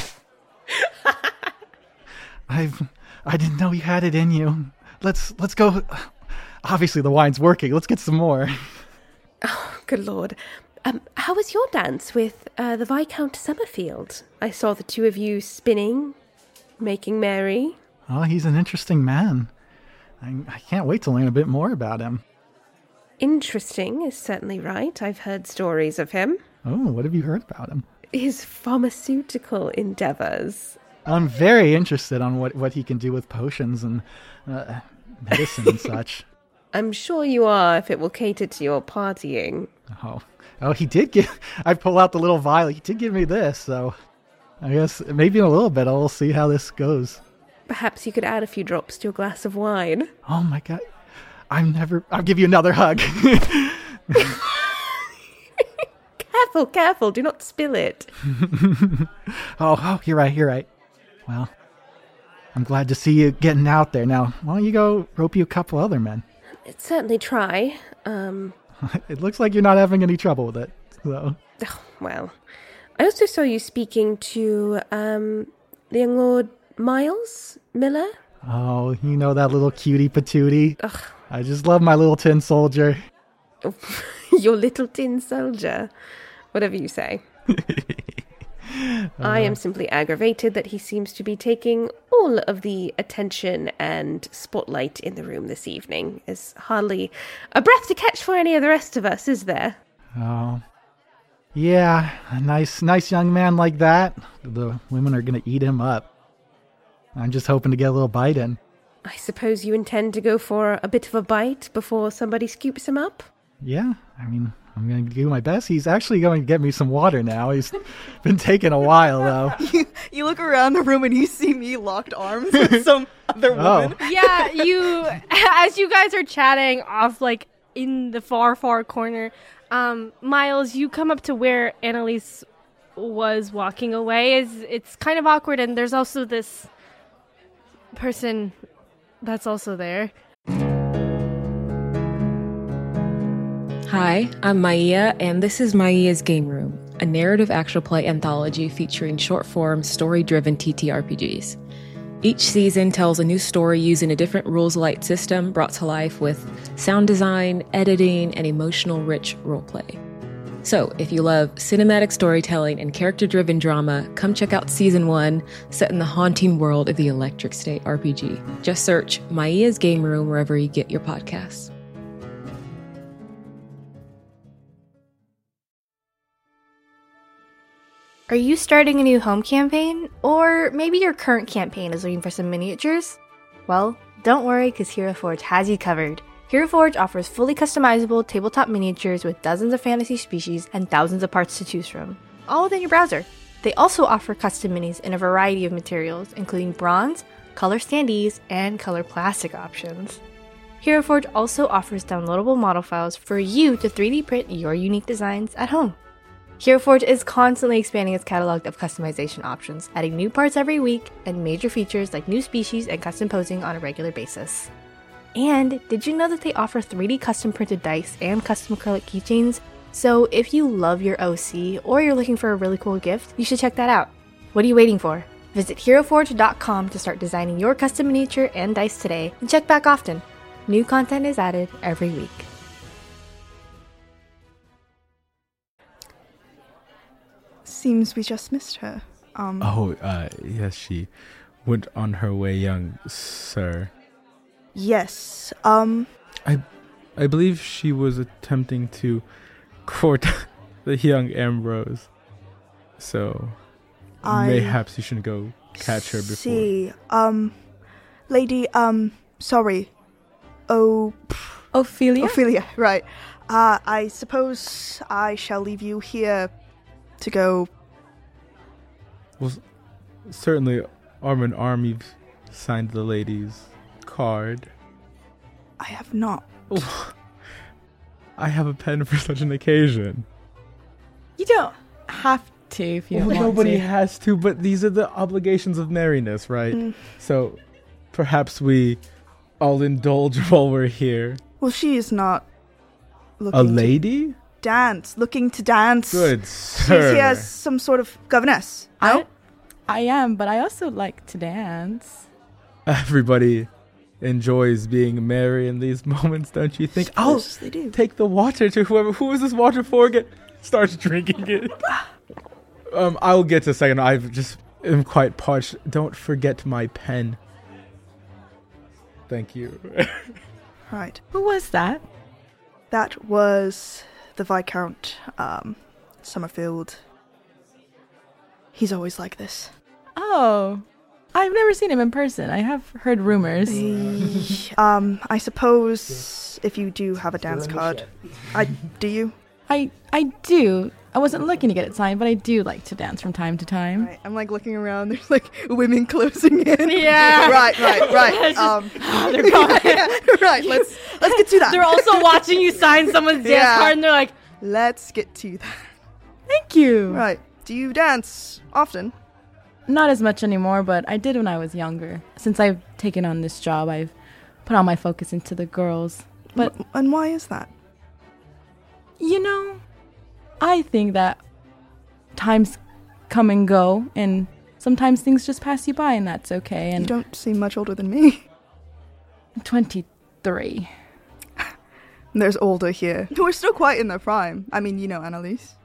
I've, I didn't know you had it in you. Let's, let's go. Obviously the wine's working. Let's get some more. Oh, good Lord. Um, how was your dance with uh, the Viscount Summerfield? I saw the two of you spinning, making merry. Oh, he's an interesting man. I, I can't wait to learn a bit more about him. Interesting is certainly right. I've heard stories of him. Oh, what have you heard about him? His pharmaceutical endeavors. I'm very interested on what, what he can do with potions and uh, medicine and such. I'm sure you are if it will cater to your partying. Oh, oh, he did give... I pull out the little vial. He did give me this, so I guess maybe in a little bit I'll see how this goes. Perhaps you could add a few drops to a glass of wine. Oh my God. I'm never... I'll give you another hug. Careful, careful. Do not spill it. oh, oh, you're right, you're right. Well, I'm glad to see you getting out there. Now, why don't you go rope you a couple other men? I'd certainly try. Um, it looks like you're not having any trouble with it, though. Oh, well, I also saw you speaking to um, the young Lord Miles Miller. Oh, you know that little cutie patootie? Ugh. I just love my little tin soldier. Your little tin soldier. Whatever you say. uh, I am simply aggravated that he seems to be taking all of the attention and spotlight in the room this evening. There's hardly a breath to catch for any of the rest of us, is there? Oh, yeah, a nice, nice young man like that. The women are going to eat him up. I'm just hoping to get a little bite in. I suppose you intend to go for a bit of a bite before somebody scoops him up? Yeah, I mean, I'm going to do my best. He's actually going to get me some water now. He's been taking a while, though. You, you look around the room and you see me locked arms with some other woman. Oh. Yeah, you, as you guys are chatting off, like, in the far, far corner, um, Miles, you come up to where Annalise was walking away. It's, it's kind of awkward, and there's also this person that's also there. Hi, I'm Maia, and this is Maia's Game Room, a narrative actual play anthology featuring short-form, story-driven T T R P Gs. Each season tells a new story using a different rules-light system brought to life with sound design, editing, and emotional-rich roleplay. So, if you love cinematic storytelling and character-driven drama, come check out Season one, set in the haunting world of the Electric State R P G. Just search Maia's Game Room wherever you get your podcasts. Are you starting a new home campaign? Or maybe your current campaign is looking for some miniatures? Well, don't worry, because Hero Forge has you covered. Hero Forge offers fully customizable tabletop miniatures with dozens of fantasy species and thousands of parts to choose from, all within your browser. They also offer custom minis in a variety of materials, including bronze, color standees, and color plastic options. Hero Forge also offers downloadable model files for you to three D print your unique designs at home. Hero Forge is constantly expanding its catalog of customization options, adding new parts every week and major features like new species and custom posing on a regular basis. And did you know that they offer three D custom printed dice and custom acrylic keychains? So if you love your O C or you're looking for a really cool gift, you should check that out. What are you waiting for? Visit hero forge dot com to start designing your custom miniature and dice today, and check back often. New content is added every week. Seems we just missed her. Um, Oh, uh, yes, she went on her way, young sir. Yes. Um, I, I believe she was attempting to court the young Ambrose. So, I mayhaps you should go catch her before. see. Um, lady, um, sorry. Oh, Ophelia? Ophelia, right. Uh, I suppose I shall leave you here to go. Well, s- certainly, arm in arm, you've signed the lady's card. I have not. I have a pen for such an occasion. You don't have to if you Well, want nobody to. has to, but these are the obligations of merriness, right? Mm. So, perhaps we all indulge while we're here. Well, she is not looking A to lady? dance, looking to dance. Good She's sir. here as some sort of governess. I, No? I am, but I also like to dance. Everybody enjoys being merry in these moments, don't you think? I'll Suppose they do. take the water to whoever. Who is this water for? Get starts drinking it. um, I'll get to a second. I just am quite parched. Don't forget my pen. Thank you. Right. Who was that? That was the Viscount um, Summerfield. He's always like this. Oh, I've never seen him in person. I have heard rumors. um, I suppose if you do have a dance card, I do you? I I do. I wasn't looking to get it signed, but I do like to dance from time to time. Right. I'm like looking around. There's like women closing in. Yeah. right. Right. Right. um. They're gone. yeah, right. Let's let's get to that. They're also watching you sign someone's dance Yeah. card, and they're like, Let's get to that. Thank you. Right. Do you dance often? Not as much anymore, but I did when I was younger. Since I've taken on this job, I've put all my focus into the girls. But, W- and why is that? you know, I think that times come and go, and sometimes things just pass you by, and that's okay. You And don't seem much older than me. I'm twenty-three. There's older here. Who are still quite in their prime. I mean, you know Annalise.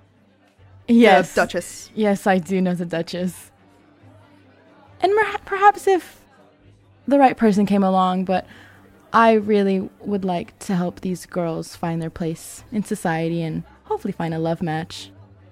Yes. The Duchess. Yes, I do know the Duchess. And mer- perhaps if the right person came along, but I really would like to help these girls find their place in society and hopefully find a love match.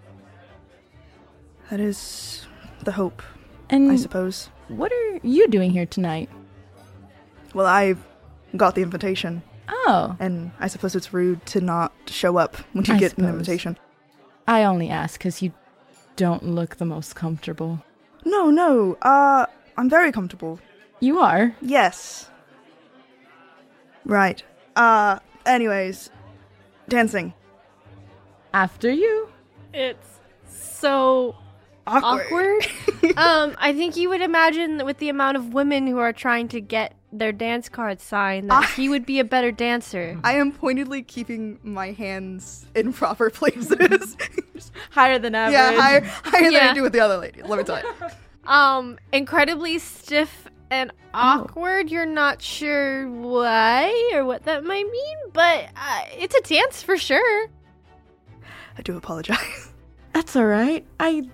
That is the hope, And I suppose. what are you doing here tonight? Well, I got the invitation, Oh, and I suppose it's rude to not show up when you I get an suppose. invitation. I only ask because you don't look the most comfortable. No, no, uh, I'm very comfortable. You are. Yes. Right. Uh, anyways, dancing. After you. It's so Awkward. awkward. um, I think you would imagine that with the amount of women who are trying to get their dance cards signed, that I- he would be a better dancer. I am pointedly keeping my hands in proper places. Higher than average. yeah, higher, higher than Yeah. I do with the other lady. Let me tell you. Um, incredibly stiff and awkward. You're not sure why or what that might mean, but uh, it's a dance for sure. I do apologize. That's all right. I.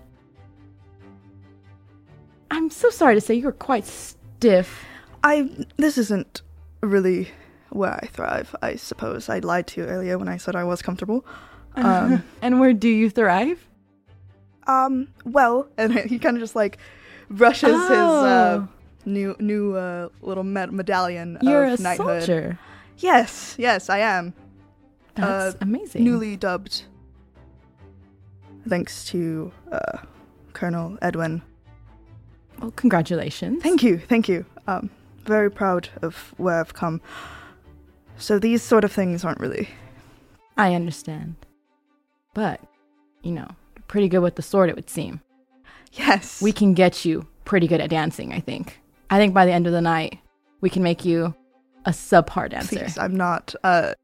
I'm so sorry to say you were quite stiff. I. This isn't really where I thrive, I suppose. I lied to you earlier when I said I was comfortable. Um, And where do you thrive? um, well, and he kind of just like brushes his uh, Oh. new new uh, little med- medallion You're of a knighthood. soldier. Yes, yes, I am. That's Uh, amazing. Newly dubbed, thanks to uh, Colonel Edwin. Well, congratulations. Thank you, thank you. Um, very proud of where I've come. So these sort of things aren't really. I understand. But, you know, you're pretty good with the sword, it would seem. Yes. We can get you pretty good at dancing, I think. I think by the end of the night, we can make you a subpar dancer. Please, I'm not uh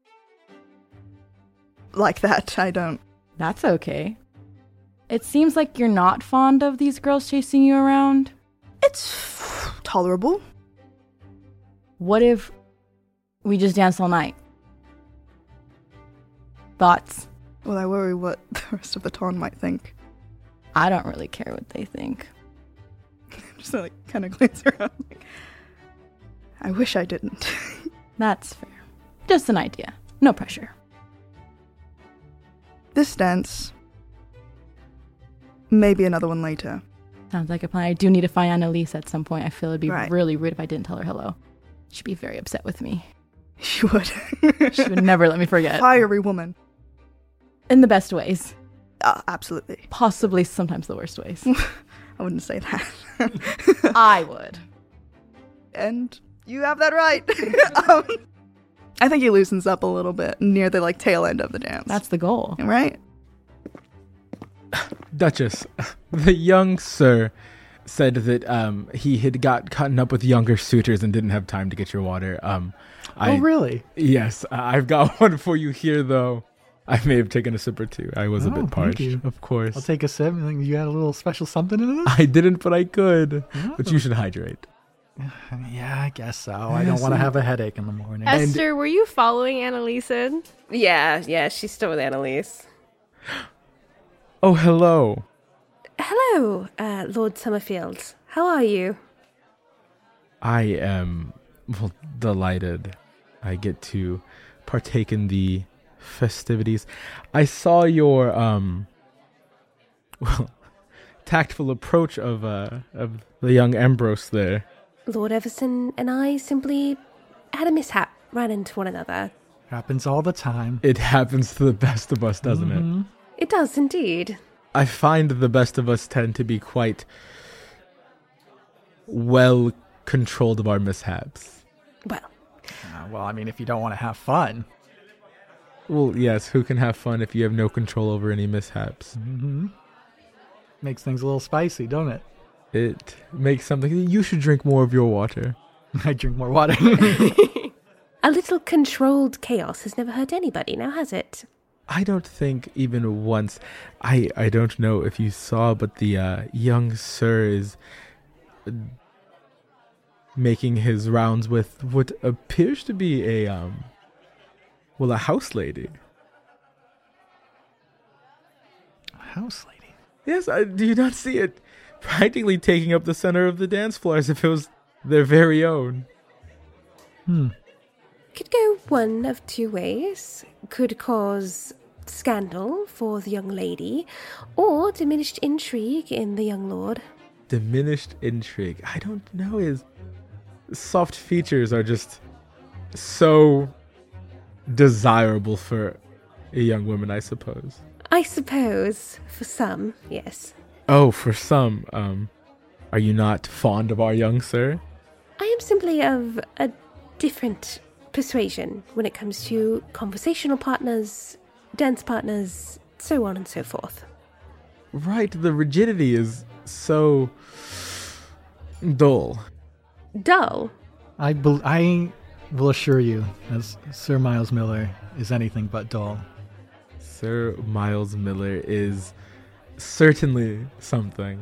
like that. I don't. That's okay. It seems like you're not fond of these girls chasing you around. It's tolerable. What if we just dance all night? Thoughts? Well, I worry what the rest of the town might think. I don't really care what they think. Just like kind of glance around. Like, I wish I didn't. That's fair. Just an idea. No pressure. This dance. Maybe another one later. Sounds like a plan. I do need to find Annalise at some point. I feel it'd be Right. really rude if I didn't tell her hello. She'd be very upset with me. She would. She would never let me forget. Fiery woman. In the best ways. Uh, absolutely. Possibly sometimes the worst ways. I wouldn't say that. I would. And you have that right. um, I think he loosens up a little bit near the like tail end of the dance. That's the goal. right. Duchess, the young sir said that um, he had got caught up with younger suitors and didn't have time to get your water. Um, I, oh, really? Yes, I- I've got one for you here, though. I may have taken a sip or two. I was a Oh, bit thank parched, you. of course. I'll take a sip. You think you got a little special something in this? I didn't, but I could. Oh. But you should hydrate. Yeah, I guess so. I don't want to have a headache in the morning. Esther, were you following Annalise in? Yeah, yeah, she's still with Annalise. Oh, hello. Hello, uh, Lord Summerfield. How are you? I am well, delighted I get to partake in the festivities. I saw your um well tactful approach of uh of the young Ambrose there. Lord Everson and I simply had a mishap, ran into one another. Happens all the time. It happens to the best of us, doesn't Mhm. it? It does indeed. I find the best of us tend to be quite well controlled of our mishaps. Well, Uh, well, I mean, if you don't want to have fun. Well, yes, who can have fun if you have no control over any mishaps? Mm-hmm. Makes things a little spicy, don't it? It makes something. You should drink more of your water. I drink more water. a little controlled chaos has never hurt anybody, now has it? I don't think even once. I I don't know if you saw, but the uh, young sir is uh, making his rounds with what appears to be a um, well, a house lady. House lady. Yes, I, do you not see it? Practically taking up the center of the dance floor as if it was their very own. Hmm. Could go one of two ways. Could cause scandal for the young lady, or diminished intrigue in the young lord. Diminished intrigue. I don't know. His soft features are just so desirable for a young woman, I suppose. I suppose, for some, yes. Oh, for some. Um, are you not fond of our young sir? I am simply of a different persuasion when it comes to conversational partners, dance partners, so on and so forth. Right, the rigidity is so dull. Dull? I, bel I will assure you, as Sir Miles Miller is anything but dull. Sir Miles Miller is certainly something.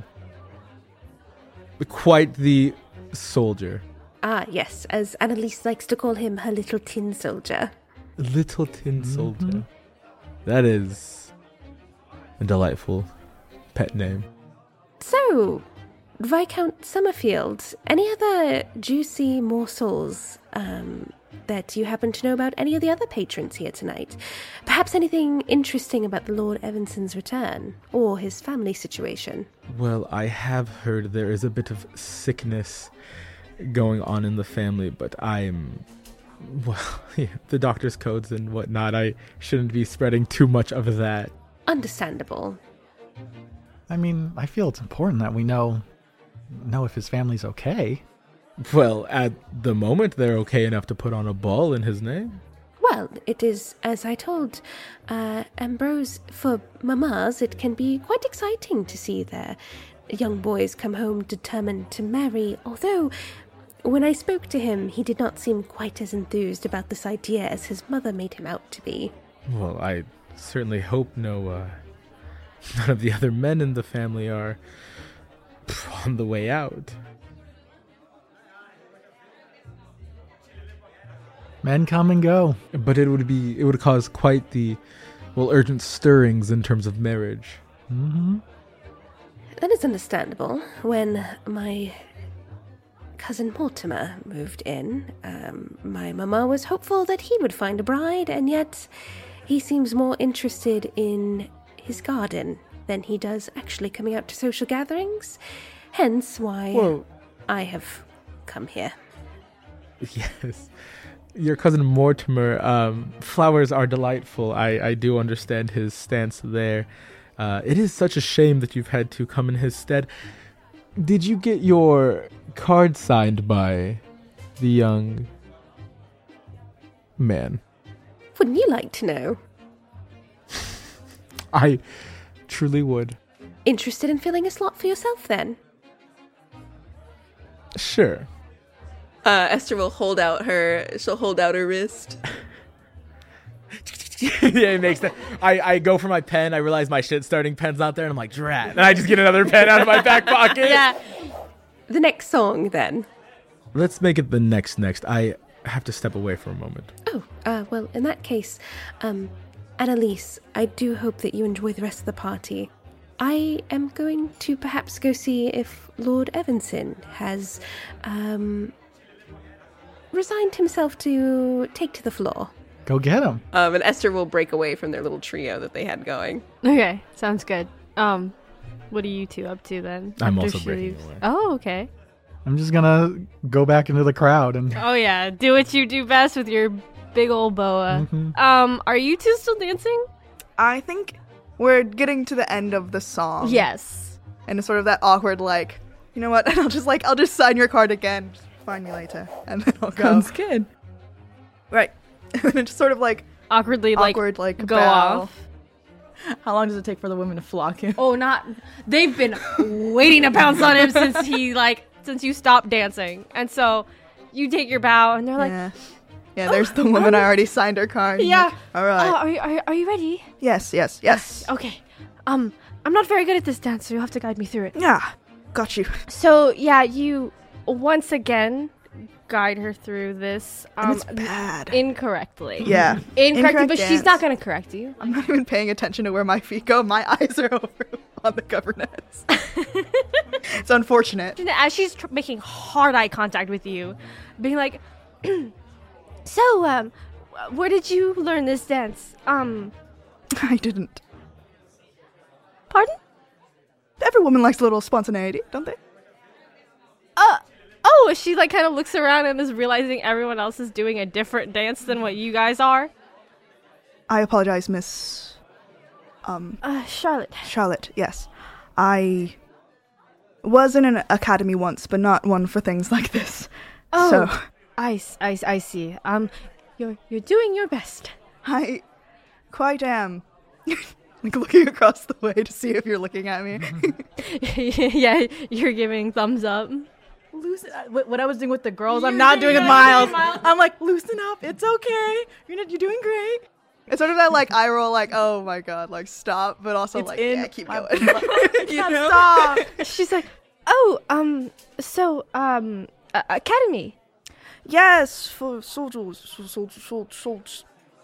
Quite the soldier. Ah, yes, as Annalise likes to call him, her little tin soldier. Little tin soldier. Mm-hmm. That is a delightful pet name. So, Viscount Summerfield, any other juicy morsels um, that you happen to know about any of the other patrons here tonight? Perhaps anything interesting about the Lord Evanson's return, or his family situation? Well, I have heard there is a bit of sickness going on in the family, but I'm... Well, yeah, the doctor's codes and whatnot, I shouldn't be spreading too much of that. Understandable. I mean, I feel it's important that we know know if his family's okay. Well, at the moment, they're okay enough to put on a ball in his name. Well, it is, as I told uh, Ambrose, for mamas, it can be quite exciting to see their young boys come home determined to marry, although when I spoke to him, he did not seem quite as enthused about this idea as his mother made him out to be. Well, I certainly hope no, uh, none of the other men in the family are on the way out. Men come and go. But it would be, it would cause quite the, well, urgent stirrings in terms of marriage. Mm-hmm. That is understandable. When my cousin Mortimer moved in, um, my mama was hopeful that he would find a bride, and yet he seems more interested in his garden than he does actually coming out to social gatherings. Hence why Whoa. I have come here. Yes. Your cousin Mortimer, um, flowers are delightful. I, I do understand his stance there. Uh, it is such a shame that you've had to come in his stead. Did you get your card signed by the young man? Wouldn't you like to know? I truly would. Interested in filling a slot for yourself, then? Sure. Uh, Esther will hold out her, she'll hold out her wrist. Yeah, it makes that. I, I go for my pen. I realize my shit starting pen's not there, and I'm like, drat. And I just get another pen out of my back pocket. Yeah. The next song, then. Let's make it the next next. I have to step away for a moment. Oh, uh, well, in that case, um, Annalise, I do hope that you enjoy the rest of the party. I am going to perhaps go see if Lord Evanson has, um, resigned himself to take to the floor. Go get him. Um, and Esther will break away from their little trio that they had going. Okay, sounds good. Um, what are you two up to then? I'm after also she breaking leaves? away. Oh, okay. I'm just gonna go back into the crowd and. Oh yeah, do what you do best with your big old boa. Mhm. Um, are you two still dancing? I think we're getting to the end of the song. Yes. And it's sort of that awkward, like, you know what? And I'll just like, I'll just sign your card again. Just find me later, and then I'll go. Sounds good. Right. And then just sort of like Awkwardly, like, awkward, like go bow. off. How long does it take for the women to flock him? Oh, not. They've been waiting to pounce on him since he like since you stopped dancing, and so you take your bow, and they're like, yeah. Yeah, there's the woman I already signed her card. Yeah. Like, all right. "Oh, are you, are, you- are you ready?" yes, yes, yes. Okay. Um, I'm not very good at this dance, so you'll have to guide me through it. Yeah, got you. So yeah, you once again guide her through this um, And it's bad. incorrectly. Yeah. Incorrectly, Incorrect but she's dance. not going to correct you. I'm not even paying attention to where my feet go. My eyes are over on the governess. It's unfortunate. As she's tr- making hard eye contact with you, being like, so, um, where did you learn this dance? Um, I didn't. Pardon? Every woman likes a little spontaneity, don't they? Uh, oh, she like kind of looks around and is realizing everyone else is doing a different dance than what you guys are. I apologize, Miss... Um... Uh, Charlotte. Charlotte, yes. I was in an academy once, but not one for things like this. Oh, so, I, I, I see. Um, you're, you're doing your best. I quite am. Like looking across the way to see if you're looking at me. Yeah, you're giving thumbs up. Loosen. What what I was doing with the girls, You're I'm not doing doing with it. Miles. I'm like, loosen up. It's okay. You're not, you're doing great. It's sort of that like eye roll, like, oh my god, like stop, but also It's like, in yeah, keep my going. blood. You Can't know? stop. She's like, oh, um, so, um, uh, academy. Yes, for soldiers, soldiers, soldiers, soldiers.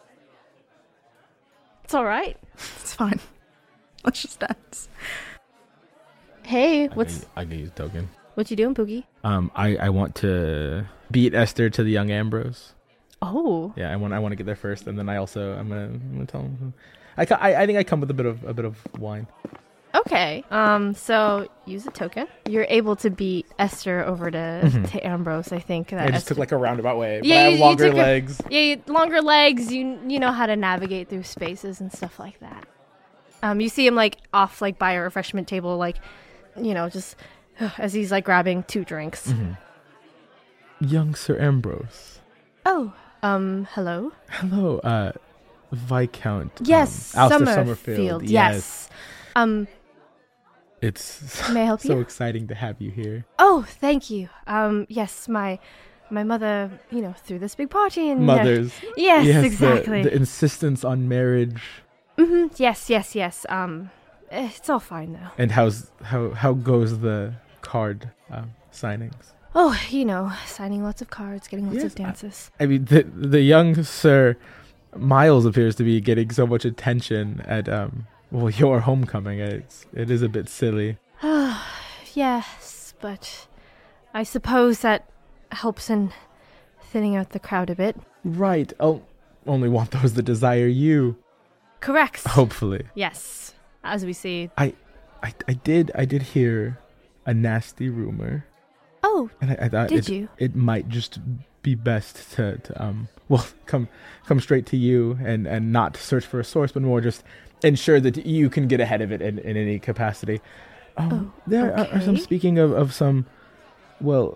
It's all right. It's fine. Let's just dance. Hey, I what's can, I can use token. what you doing, Pookie? Um, I, I want to beat Esther to the young Ambrose. Oh, Yeah, I want I want to get there first, and then I also I'm gonna I'm gonna tell him. I, co- I I think I come with a bit of a bit of wine. okay. Um, so use a token. You're able to beat Esther over to Mhm. to Ambrose. I think that I just Esther- took like a roundabout way. But Yeah, I have you- you longer took a- legs. Yeah, you, longer legs. You you know how to navigate through spaces and stuff like that. Um, you see him like off like by a refreshment table, like you know, just as he's like grabbing two drinks. Mhm. Young Sir Ambrose. Oh, um, hello. Hello, uh, Viscount. Yes, um, Alistair Summerfield. Summerfield. Yes. Um, It's May I help so you? exciting to have you here. oh, thank you. Um, yes, my my mother, you know, threw this big party and uh, Mothers. yes, the- exactly. The, insistence on marriage. hmm Yes, yes, yes. Um, eh, it's all fine though. And how's how how goes the card um, signings? Oh, you know, signing lots of cards, getting lots Yes, of dances. I mean, the the young Sir Miles appears to be getting so much attention at um well your homecoming. It's it is a bit silly. Yes, but I suppose that helps in thinning out the crowd a bit. Right. I'll only want those that desire you. Correct. Hopefully. Yes, as we see. I I did I did hear a nasty rumor, Oh, and I, I thought did it, you? it might just be best to, to um well come come straight to you and and not search for a source, but more just ensure that you can get ahead of it in, in any capacity. Um, Oh, there are, are some okay. speaking of, of some well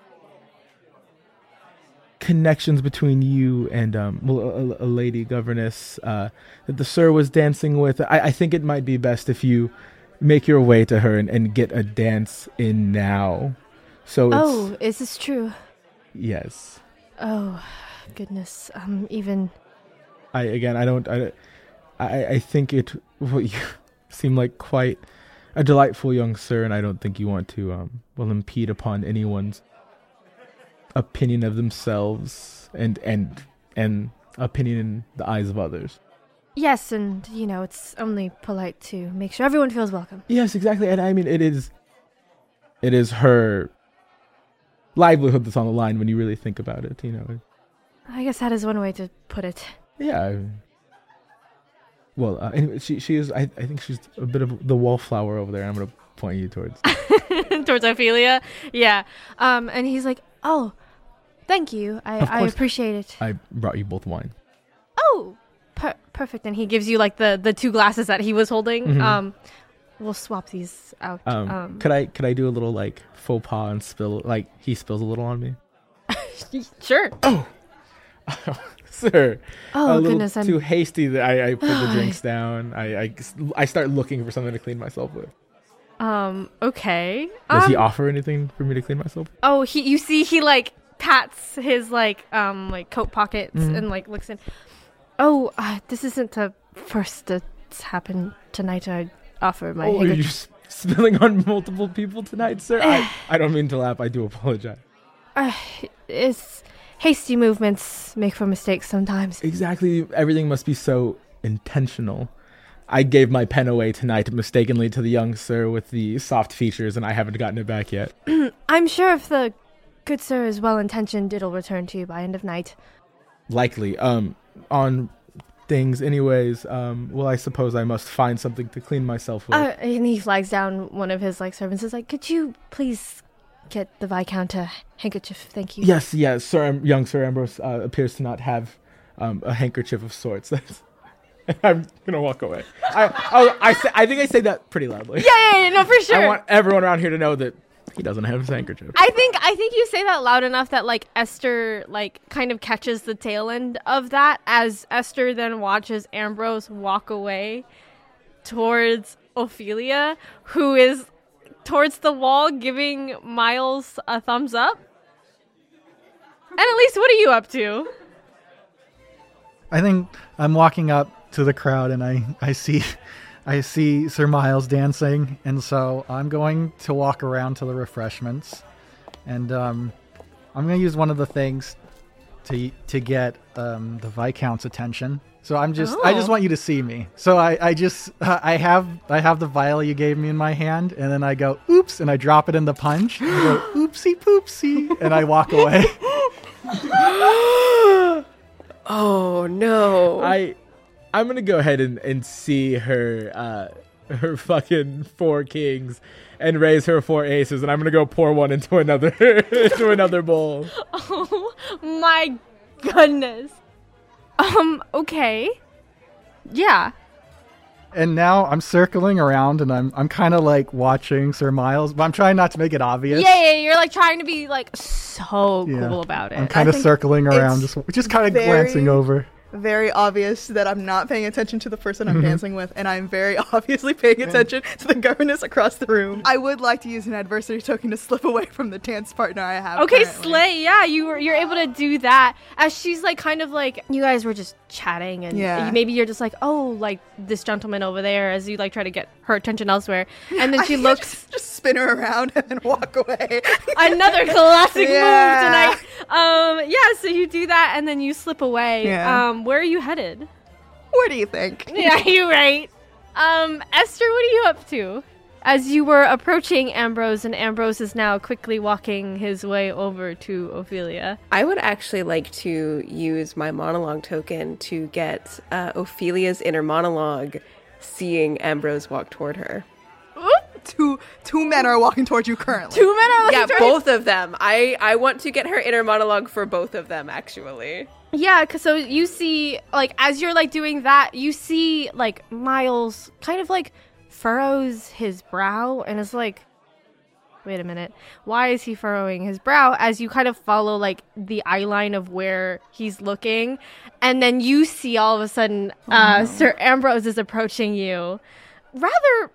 connections between you and um well a, a lady governess uh that the sir was dancing with. I, I think it might be best if you make your way to her and, and get a dance in now. So it's Oh, is this true? yes. Oh, goodness. Um, even I again I don't I I, I think it well, you seem like quite a delightful young sir, and I don't think you want to um well impede upon anyone's opinion of themselves and and and opinion in the eyes of others. yes, and you know, it's only polite to make sure everyone feels welcome. Yes, exactly. And I mean it is it is her livelihood that's on the line when you really think about it, you know. I guess that is one way to put it. Yeah. I- Well, uh, anyway, she she is. I, I think she's a bit of the wallflower over there. I'm gonna point you towards. Towards Ophelia. Yeah. Um, and he's like, oh, thank you. I, Of I course. appreciate it. I brought you both wine. Oh, per- perfect. And he gives you like the, the two glasses that he was holding. Mhm. Um, we'll swap these out. Um, Um, could I could I do a little like faux pas and spill like he spills a little on me? sure. Sir, Oh, a little goodness. I'm, too hasty that I, I put the drinks down. I, I I start looking for something to clean myself with. um, okay. Does um, he offer anything for me to clean myself? Oh, he. You see, he like pats his like um like coat pockets Mhm. and like looks in. Oh, uh, this isn't the first that's happened tonight. I offer my. oh, are you handkerchief. s- spilling on multiple people tonight, sir? I, I don't mean to laugh. I do apologize. Uh, it's hasty movements make for mistakes sometimes. Exactly. Everything must be so intentional. I gave my pen away tonight mistakenly to the young sir with the soft features, and I haven't gotten it back yet. I'm sure if the good sir is well-intentioned, it'll return to you by end of night. Likely. Um, on things anyways, um, well, I suppose I must find something to clean myself with. Uh, and he flags down one of his, like, servants, is like, could you please get the Viscount a handkerchief? Thank you. Yes, yes, Sir, Am- young Sir Ambrose uh, appears to not have um, a handkerchief of sorts. That's I'm gonna walk away. I I, I, say, I think I say that pretty loudly. Yeah, yeah, yeah, no, for sure. I want everyone around here to know that he doesn't have his handkerchief. I think I think you say that loud enough that like Esther like kind of catches the tail end of that as Esther then watches Ambrose walk away towards Ophelia, who is towards the wall giving Miles a thumbs up. And at least, what are you up to? I think I'm walking up to the crowd and I, I see I see Sir Miles dancing, and so I'm going to walk around to the refreshments, and um, I'm going to use one of the things to to get um, the Viscount's attention. So I'm just oh. I just want you to see me. So I, I just uh, I have I have the vial you gave me in my hand, and then I go oops, and I drop it in the punch, and I go oopsie poopsie, and I walk away. Oh no! I, I'm gonna go ahead and, and see her, uh, her fucking four kings, and raise her four aces, and I'm gonna go pour one into another, into another bowl. Oh my goodness. Um. Okay. Yeah. And now I'm circling around, and I'm I'm kind of like watching Sir Miles, but I'm trying not to make it obvious. Yeah, yeah, you're like trying to be like so yeah. cool about it. I'm kind of circling around, just just kind of glancing over. Very obvious that I'm not paying attention to the person I'm dancing with, and I'm very obviously paying attention to the governess across the room. I would like to use an adversity token to slip away from the dance partner I have. Okay, currently. slay. Yeah, you were you're able to do that as she's like kind of like you guys were just chatting, and yeah. maybe you're just like, oh, like this gentleman over there, as you like try to get her attention elsewhere, and then she looks just, just spin her around and then walk away. Another classic yeah. move tonight. Um, yeah, so you do that and then you slip away. Yeah. Um, where are you headed? Where do you think? Yeah, you're right. Um, Esther, what are you up to? As you were approaching Ambrose, and Ambrose is now quickly walking his way over to Ophelia. I would actually like to use my monologue token to get uh, Ophelia's inner monologue, seeing Ambrose walk toward her. Two two men are walking towards you currently. Two men are walking yeah, towards both of them. I, I want to get her inner monologue for both of them, actually. Yeah, cause so you see, like, as you're, like, doing that, you see, like, Miles kind of, like, furrows his brow and is like, wait a minute, why is he furrowing his brow? As you kind of follow, like, the eye line of where he's looking, and then you see all of a sudden uh, oh, no. Sir Ambrose is approaching you rather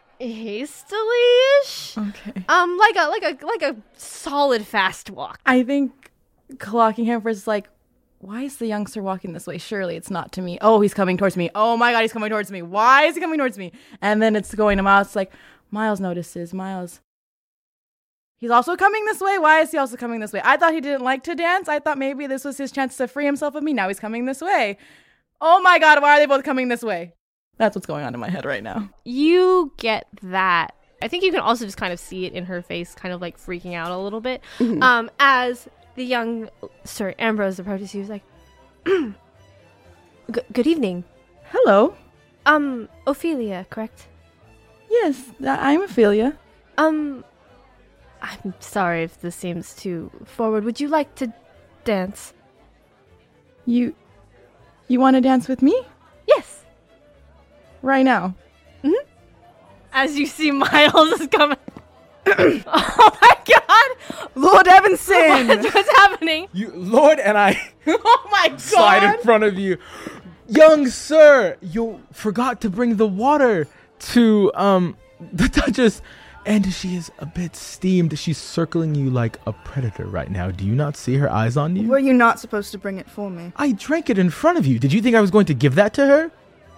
hastily-ish. Okay. Um, like a, like a, like a solid fast walk. I think clocking him first is like, why is the youngster walking this way? Surely it's not to me. Oh, he's coming towards me. Oh my God, he's coming towards me. Why is he coming towards me? And then it's going to Miles. It's like, Miles notices. Miles. He's also coming this way. Why is he also coming this way? I thought he didn't like to dance. I thought maybe this was his chance to free himself of me. Now he's coming this way. Oh my God, why are they both coming this way? That's what's going on in my head right now. You get that. I think you can also just kind of see it in her face, kind of like freaking out a little bit. Mm-hmm. Um, as the young Sir Ambrose approaches you, he's like, G- good evening. Hello. Um, Ophelia, correct? Yes, I'm Ophelia. Um, I'm sorry if this seems too forward. Would you like to dance? You, you want to dance with me? Yes. Right now. Mm-hmm. As you see Miles is coming. Oh my God! Lord Evanson! What's, what's happening? You, Lord, and I oh my God! slide in front of you. Young sir, you forgot to bring the water to um the Duchess, and she is a bit steamed. She's circling you like a predator right now. Do you not see her eyes on you? Were you not supposed to bring it for me? I drank it in front of you. Did you think I was going to give that to her?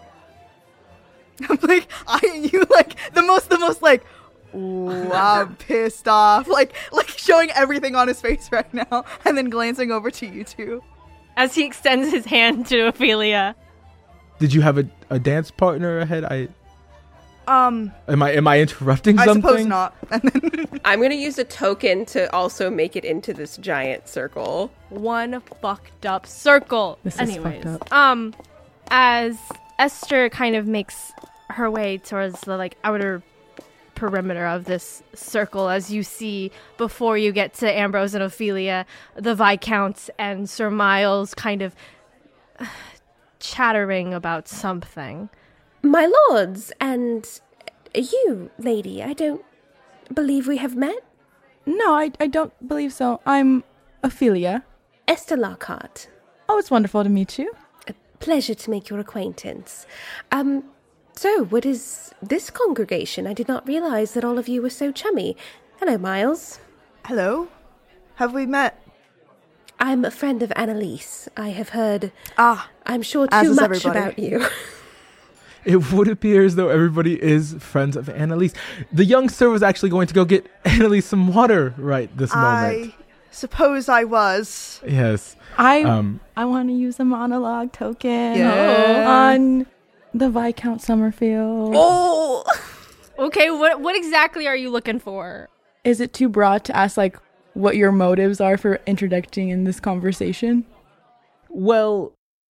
I'm like, I you like the most, the most like, ooh, I'm pissed off. Like, like showing everything on his face right now, and then glancing over to you two. As he extends his hand to Ophelia. did you have a, a dance partner ahead? I Um, am I am I interrupting I something? suppose not. I'm going to use a token to also make it into this giant circle. One fucked up circle. This is Anyways, fucked up. um, as Esther kind of makes her way towards the like outer perimeter of this circle, as you see before you get to Ambrose and Ophelia, the Viscount and Sir Miles kind of uh, chattering about something. My lords, and you, lady, I don't believe we have met. No, I, I don't believe so. I'm Ophelia. Esther Lockhart. Oh, it's wonderful to meet you. A pleasure to make your acquaintance. Um, so, what is this congregation? I did not realize that all of you were so chummy. Hello, Miles. Hello? Have we met? I'm a friend of Annalise. I have heard, Ah, I'm sure, as too is much everybody. about you. It would appear as though everybody is friends of Annalise. The young sir was actually going to go get Annalise some water right this moment. I suppose I was. Yes. I Um, I want to use a monologue token Yeah. on the Viscount Summerfield. Oh! Okay, what what exactly are you looking for? Is it too broad to ask, like, what your motives are for interjecting in this conversation? Well,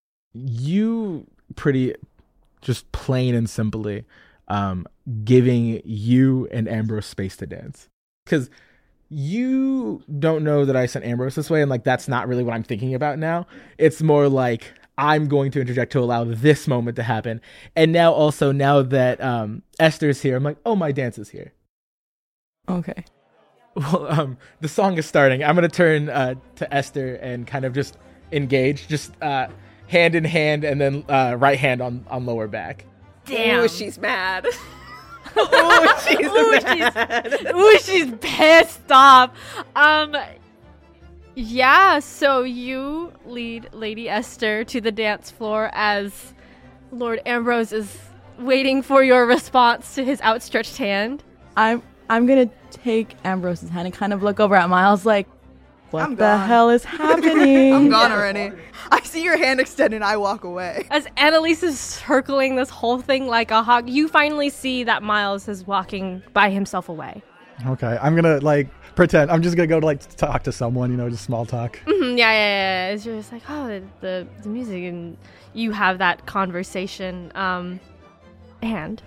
you pretty, just plain and simply, um, giving you and Ambrose space to dance. Because you don't know that I sent Ambrose this way, and, like, that's not really what I'm thinking about now. It's more like, I'm going to interject to allow this moment to happen. And now also, now that um, Esther's here, I'm like, oh, my dance is here. Okay. Well, um, the song is starting. I'm going to turn uh, to Esther and kind of just engage, just uh, hand in hand, and then uh, right hand on, on lower back. Damn. Ooh, she's mad. Ooh, she's Ooh, she's, ooh, she's pissed off. Um, yeah, so you lead Lady Esther to the dance floor as Lord Ambrose is waiting for your response to his outstretched hand. I'm I'm gonna take Ambrose's hand and kind of look over at Miles like, what I'm the gone. hell is happening? I'm gone already. I see your hand extended and I walk away. As Annalise is circling this whole thing like a hawk, you finally see that Miles is walking by himself away. Okay, I'm gonna like pretend. I'm just gonna go to like talk to someone, you know, just small talk. Mm-hmm, yeah, yeah, yeah. It's just like, oh, the the music, and you have that conversation. Um, and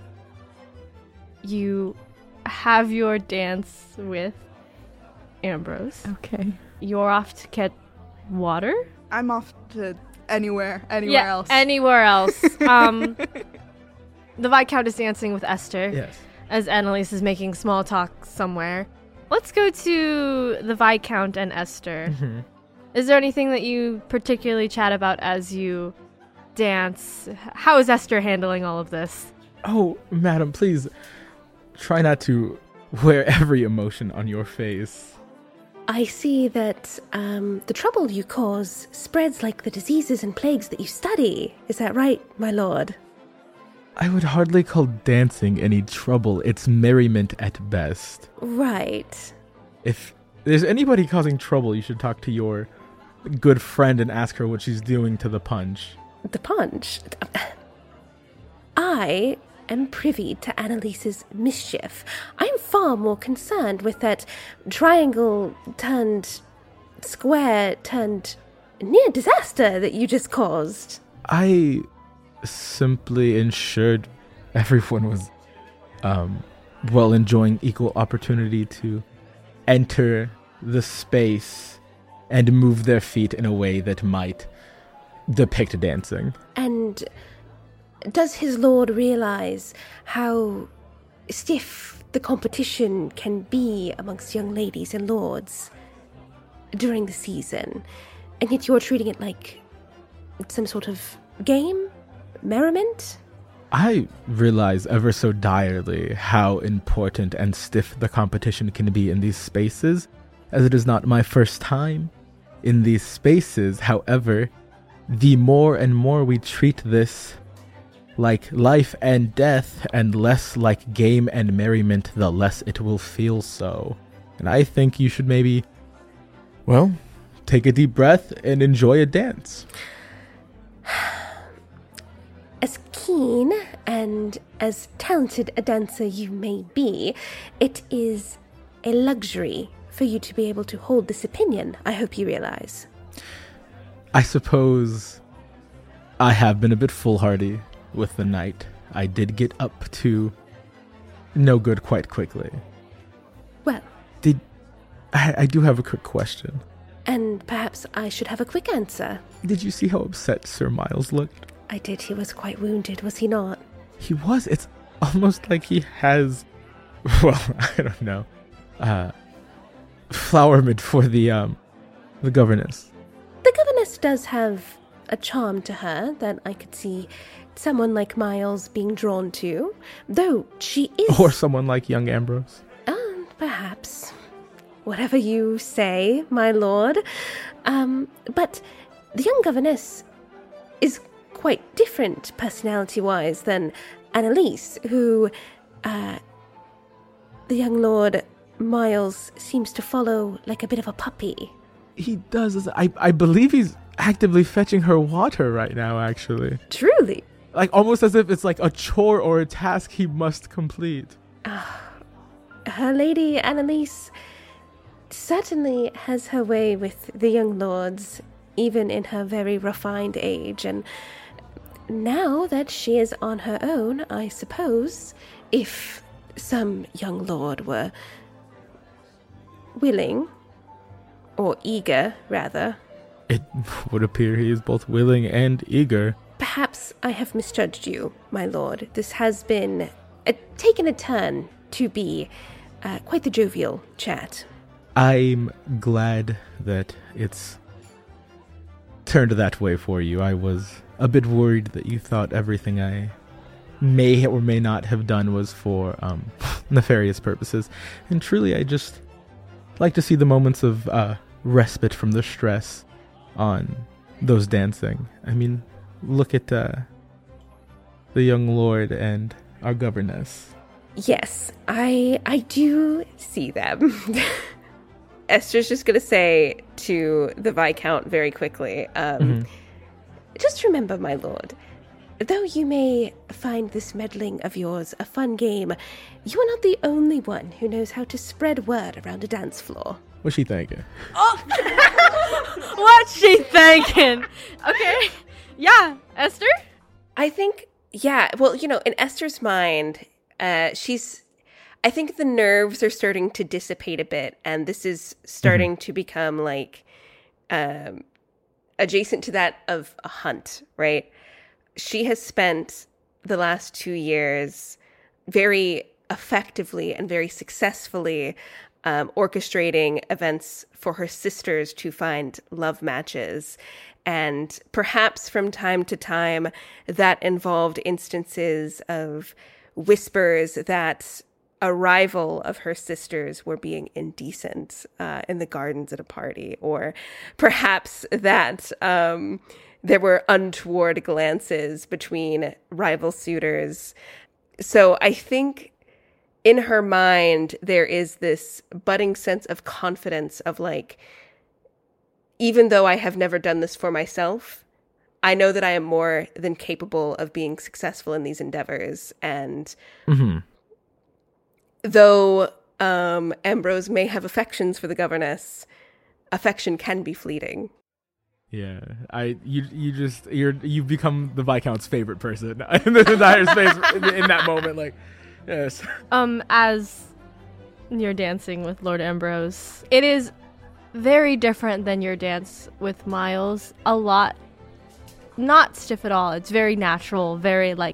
you have your dance with Ambrose. Okay. You're off to get water. I'm off to anywhere, anywhere yeah, else. anywhere else. um, the Viscount is dancing with Esther. Yes. As Annalise is making small talk somewhere. Let's go to the Viscount and Esther. Mm-hmm. Is there anything that you particularly chat about as you dance? How is Esther handling all of this? Oh, madam, please try not to wear every emotion on your face. I see that um, the trouble you cause spreads like the diseases and plagues that you study. Is that right, my lord? I would hardly call dancing any trouble. It's merriment at best. Right. If there's anybody causing trouble, you should talk to your good friend and ask her what she's doing to the punch. The punch. I am privy to Annalise's mischief. I'm far more concerned with that triangle turned square turned near disaster that you just caused. I simply ensured everyone was, um, well, enjoying equal opportunity to enter the space and move their feet in a way that might depict dancing. And does his lord realize how stiff the competition can be amongst young ladies and lords during the season? And yet you're treating it like some sort of game? Merriment? I realize ever so direly how important and stiff the competition can be in these spaces, as it is not my first time in these spaces. However, the more and more we treat this like life and death and less like game and merriment, the less it will feel so. And I think you should maybe, well, take a deep breath and enjoy a dance. As keen and as talented a dancer you may be, it is a luxury for you to be able to hold this opinion, I hope you realize. I suppose I have been a bit foolhardy with the night. I did get up to no good quite quickly. Well. Did I, I do have a quick question. And perhaps I should have a quick answer. Did you see how upset Sir Miles looked? I did. He was quite wounded, was he not? He was. It's almost like he has, well, I don't know, uh, flower mid for the, um, the governess. The governess does have a charm to her that I could see someone like Miles being drawn to, though she is... Or someone like young Ambrose. Um, perhaps. Whatever you say, my lord. Um, but the young governess is quite different personality-wise than Annalise, who, uh, the young lord Miles seems to follow like a bit of a puppy. He does. I, I believe he's actively fetching her water right now, actually. Truly? Like, almost as if it's like a chore or a task he must complete. Uh, her lady Annalise certainly has her way with the young lords, even in her very refined age, and now that she is on her own, I suppose, if some young lord were willing, or eager, rather. It would appear he is both willing and eager. Perhaps I have misjudged you, my lord. This has been a, taken a turn to be uh, quite the jovial chat. I'm glad that it's turned that way for you. I was a bit worried that you thought everything I may or may not have done was for um, nefarious purposes. And truly, I just like to see the moments of uh, respite from the stress on those dancing. I mean, look at uh, the young lord and our governess. Yes, I I do see them. Esther's just going to say to the Viscount very quickly, um, Mm-hmm. just remember, my lord, though you may find this meddling of yours a fun game, you are not the only one who knows how to spread word around a dance floor. What's she thinking? Oh! What's she thinking? Okay. Yeah, Esther? I think, yeah, well, you know, in Esther's mind, uh, she's... I think the nerves are starting to dissipate a bit, and this is starting mm-hmm. to become like um, adjacent to that of a hunt, right? She has spent the last two years very effectively and very successfully um, orchestrating events for her sisters to find love matches. And perhaps from time to time that involved instances of whispers that a rival of her sisters were being indecent uh, in the gardens at a party, or perhaps that um, there were untoward glances between rival suitors. So I think in her mind, there is this budding sense of confidence of like, even though I have never done this for myself, I know that I am more than capable of being successful in these endeavors. And mm-hmm. though um, Ambrose may have affections for the governess, affection can be fleeting. Yeah, I you you just you're you've become the Viscount's favorite person in this entire space in, in that moment. Like, yes. Um, as you're dancing with Lord Ambrose, it is very different than your dance with Miles. A lot, not stiff at all. It's very natural. Very like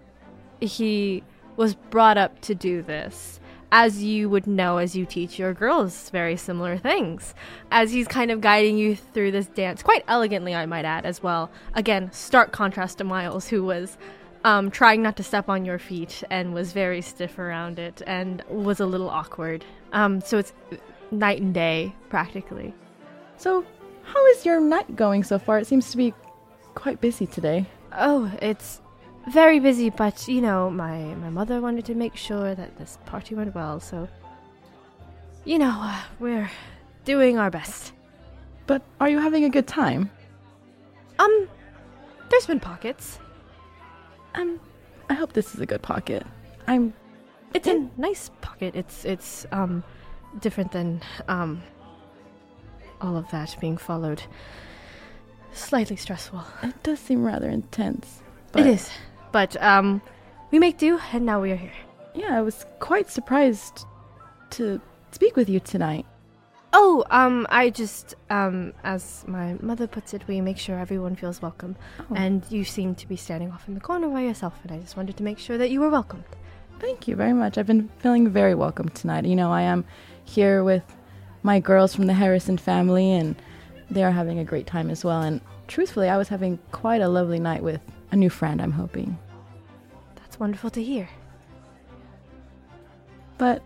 he was brought up to do this. As you would know as you teach your girls very similar things. As he's kind of guiding you through this dance, quite elegantly, I might add, as well. Again, stark contrast to Miles, who was um, trying not to step on your feet and was very stiff around it and was a little awkward. Um, so it's night and day, practically. So how is your night going so far? It seems to be quite busy today. Oh, it's very busy, but, you know, my, my mother wanted to make sure that this party went well, so, you know, uh, we're doing our best. But are you having a good time? Um, there's been pockets. Um, I hope this is a good pocket. I'm... It's a nice pocket. It's, it's, um, different than, um, all of that being followed. Slightly stressful. It does seem rather intense. It is. But, um, we make do, and now we are here. Yeah, I was quite surprised to speak with you tonight. Oh, um, I just, um, as my mother puts it, we make sure everyone feels welcome. Oh. And you seem to be standing off in the corner by yourself, and I just wanted to make sure that you were welcomed. Thank you very much. I've been feeling very welcome tonight. You know, I am here with my girls from the Harrison family, and they are having a great time as well. And truthfully, I was having quite a lovely night with a new friend, I'm hoping. That's wonderful to hear. But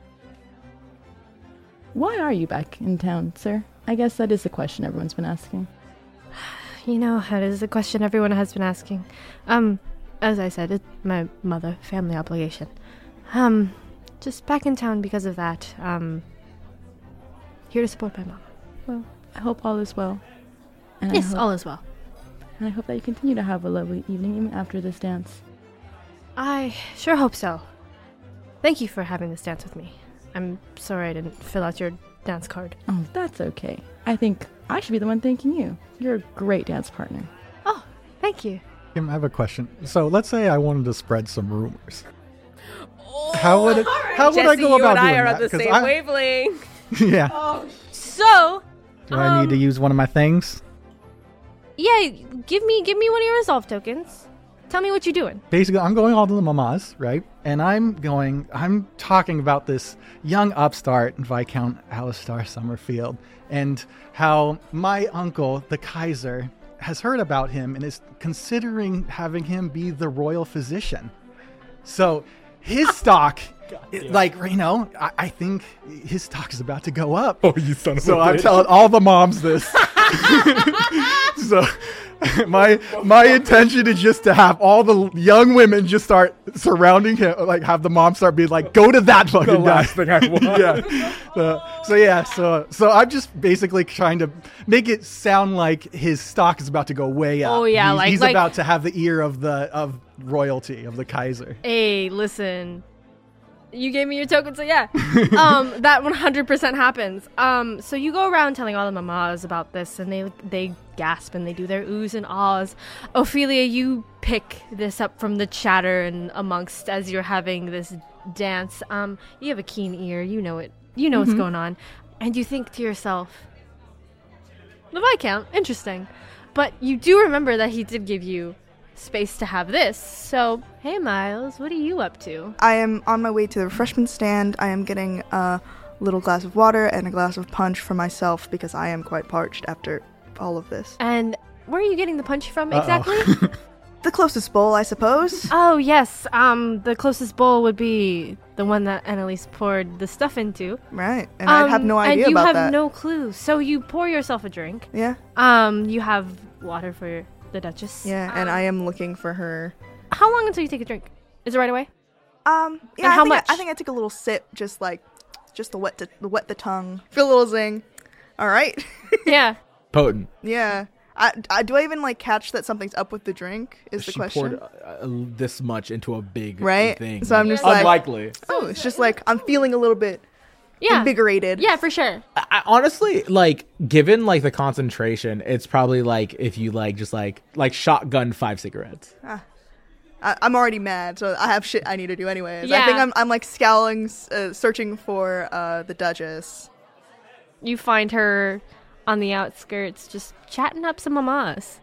why are you back in town, sir? I guess that is the question everyone's been asking. You know, that is a question everyone has been asking. Um, as I said, it's my mother, family obligation. Um, just back in town because of that. Um, here to support my mom. Well, I hope all is well. And yes, hope, all is well. And I hope that you continue to have a lovely evening even after this dance. I sure hope so. Thank you for having this dance with me. I'm sorry I didn't fill out your dance card. Oh, that's okay. I think I should be the one thanking you. You're a great dance partner. Oh, thank you. Kim, I have a question. So let's say I wanted to spread some rumors. How would it? Right. How would Jesse, I go you about and I doing are that? on the 'Cause same I- wavelength. Yeah. Oh, so Do I need to um, use one of my things? yeah, give me give me one of your resolve tokens. Tell me what you're doing. Basically, I'm going all to the mamas, right? And I'm going, I'm talking about this young upstart, Viscount Alistar Summerfield, and how my uncle, the Kaiser, has heard about him and is considering having him be the royal physician. So his stock, it, like, you know, I, I think his stock is about to go up. Oh, you son of So a I'm bitch. telling all the moms this. So my my intention is just to have all the young women just start surrounding him, like have the mom start being like, go to that fucking The guy. last thing I want. Yeah. So, so yeah, so so I'm just basically trying to make it sound like his stock is about to go way up. Oh, yeah, he's, like- he's like- about to have the ear of the of royalty of the Kaiser. Hey, listen. You gave me your token, so yeah. um, that one hundred percent happens. Um, so you go around telling all the mamas about this, and they they gasp and they do their oohs and ahs. Ophelia, you pick this up from the chatter and amongst as you're having this dance. Um, you have a keen ear. You know it. You know Mm-hmm. what's going on, and you think to yourself, "The Viscount, interesting," but you do remember that he did give you space to have this. So, hey Miles, what are you up to? I am on my way to the refreshment stand. I am getting a little glass of water and a glass of punch for myself because I am quite parched after all of this. And where are you getting the punch from Uh-oh. exactly? The closest bowl, I suppose. Oh yes, um, the closest bowl would be the one that Annalise poured the stuff into. Right, and I have Um, no idea and you about have that. no clue. So you pour yourself a drink. Yeah, Um, you have water for the Duchess. yeah, and Um, I am looking for her. How long until you take a drink? Is it right away? Um, yeah, And I how think I- much? I, think I took a little sip, just like, just to wet, to, wet the tongue. Feel a little zing. All right. Yeah. Potent. Yeah. I, I, do I even like catch that something's up with the drink? Is the she question. poured uh, this much into a big Right? thing. So I'm just like- unlikely. Oh, it's just like I'm feeling a little bit Yeah. invigorated. Yeah, for sure. I, I- honestly, like, given like the concentration, it's probably like if you like just like like shotgun five cigarettes. I, I'm already mad, so I have shit I need to do anyways. Yeah. I think I'm I'm like scowling, uh, searching for uh, the Duchess. You find her on the outskirts, just chatting up some mamas.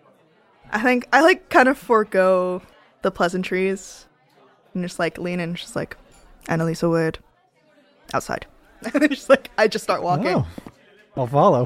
I think I like kind of forego the pleasantries and just like lean in, just like Annalisa would outside. And then just like I just start walking. Oh, I'll follow.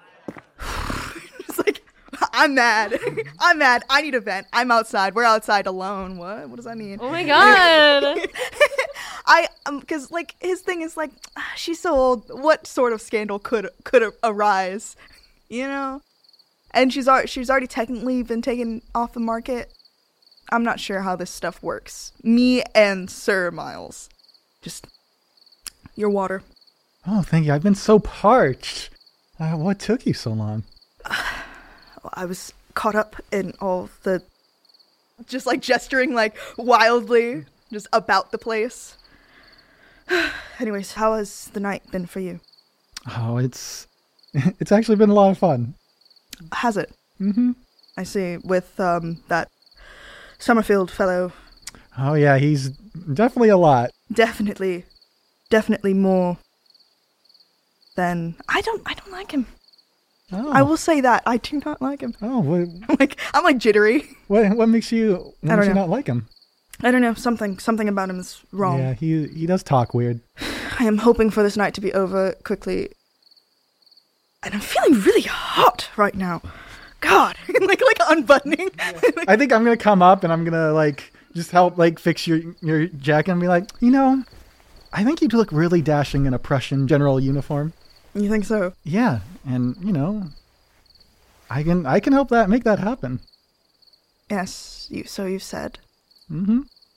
It's like I'm mad. I'm mad. I need a vent. I'm outside. We're outside alone. What? What does that mean? Oh my god. I um because like his thing is like ah, she's so old. What sort of scandal could could arise, you know? And she's already she's already technically been taken off the market. I'm not sure how this stuff works. Me and Sir Miles, just your water. Oh, thank you. I've been so parched. Uh, what took you so long? I was caught up in all the just like gesturing like wildly, just about the place. Anyways, how has the night been for you? Oh, it's it's actually been a lot of fun. Has it? Mm-hmm. I see. With um that Summerfield fellow. Oh yeah, he's definitely a lot. Definitely, definitely more than I don't. I don't like him. Oh. I will say that I do not like him. Oh, what? I'm like I'm like jittery. What? What makes you? What I don't makes you know. not like him? I don't know. Something. Something about him is wrong. Yeah, he he does talk weird. I am hoping for this night to be over quickly. And I'm feeling really hot right now. God, like like unbuttoning. I think I'm gonna come up and I'm gonna like just help like fix your your jacket and be like, you know, I think you'd look really dashing in a Prussian general uniform. You think so? Yeah, and you know, I can I can help that make that happen. Yes, you. So you've said. Mm-hmm.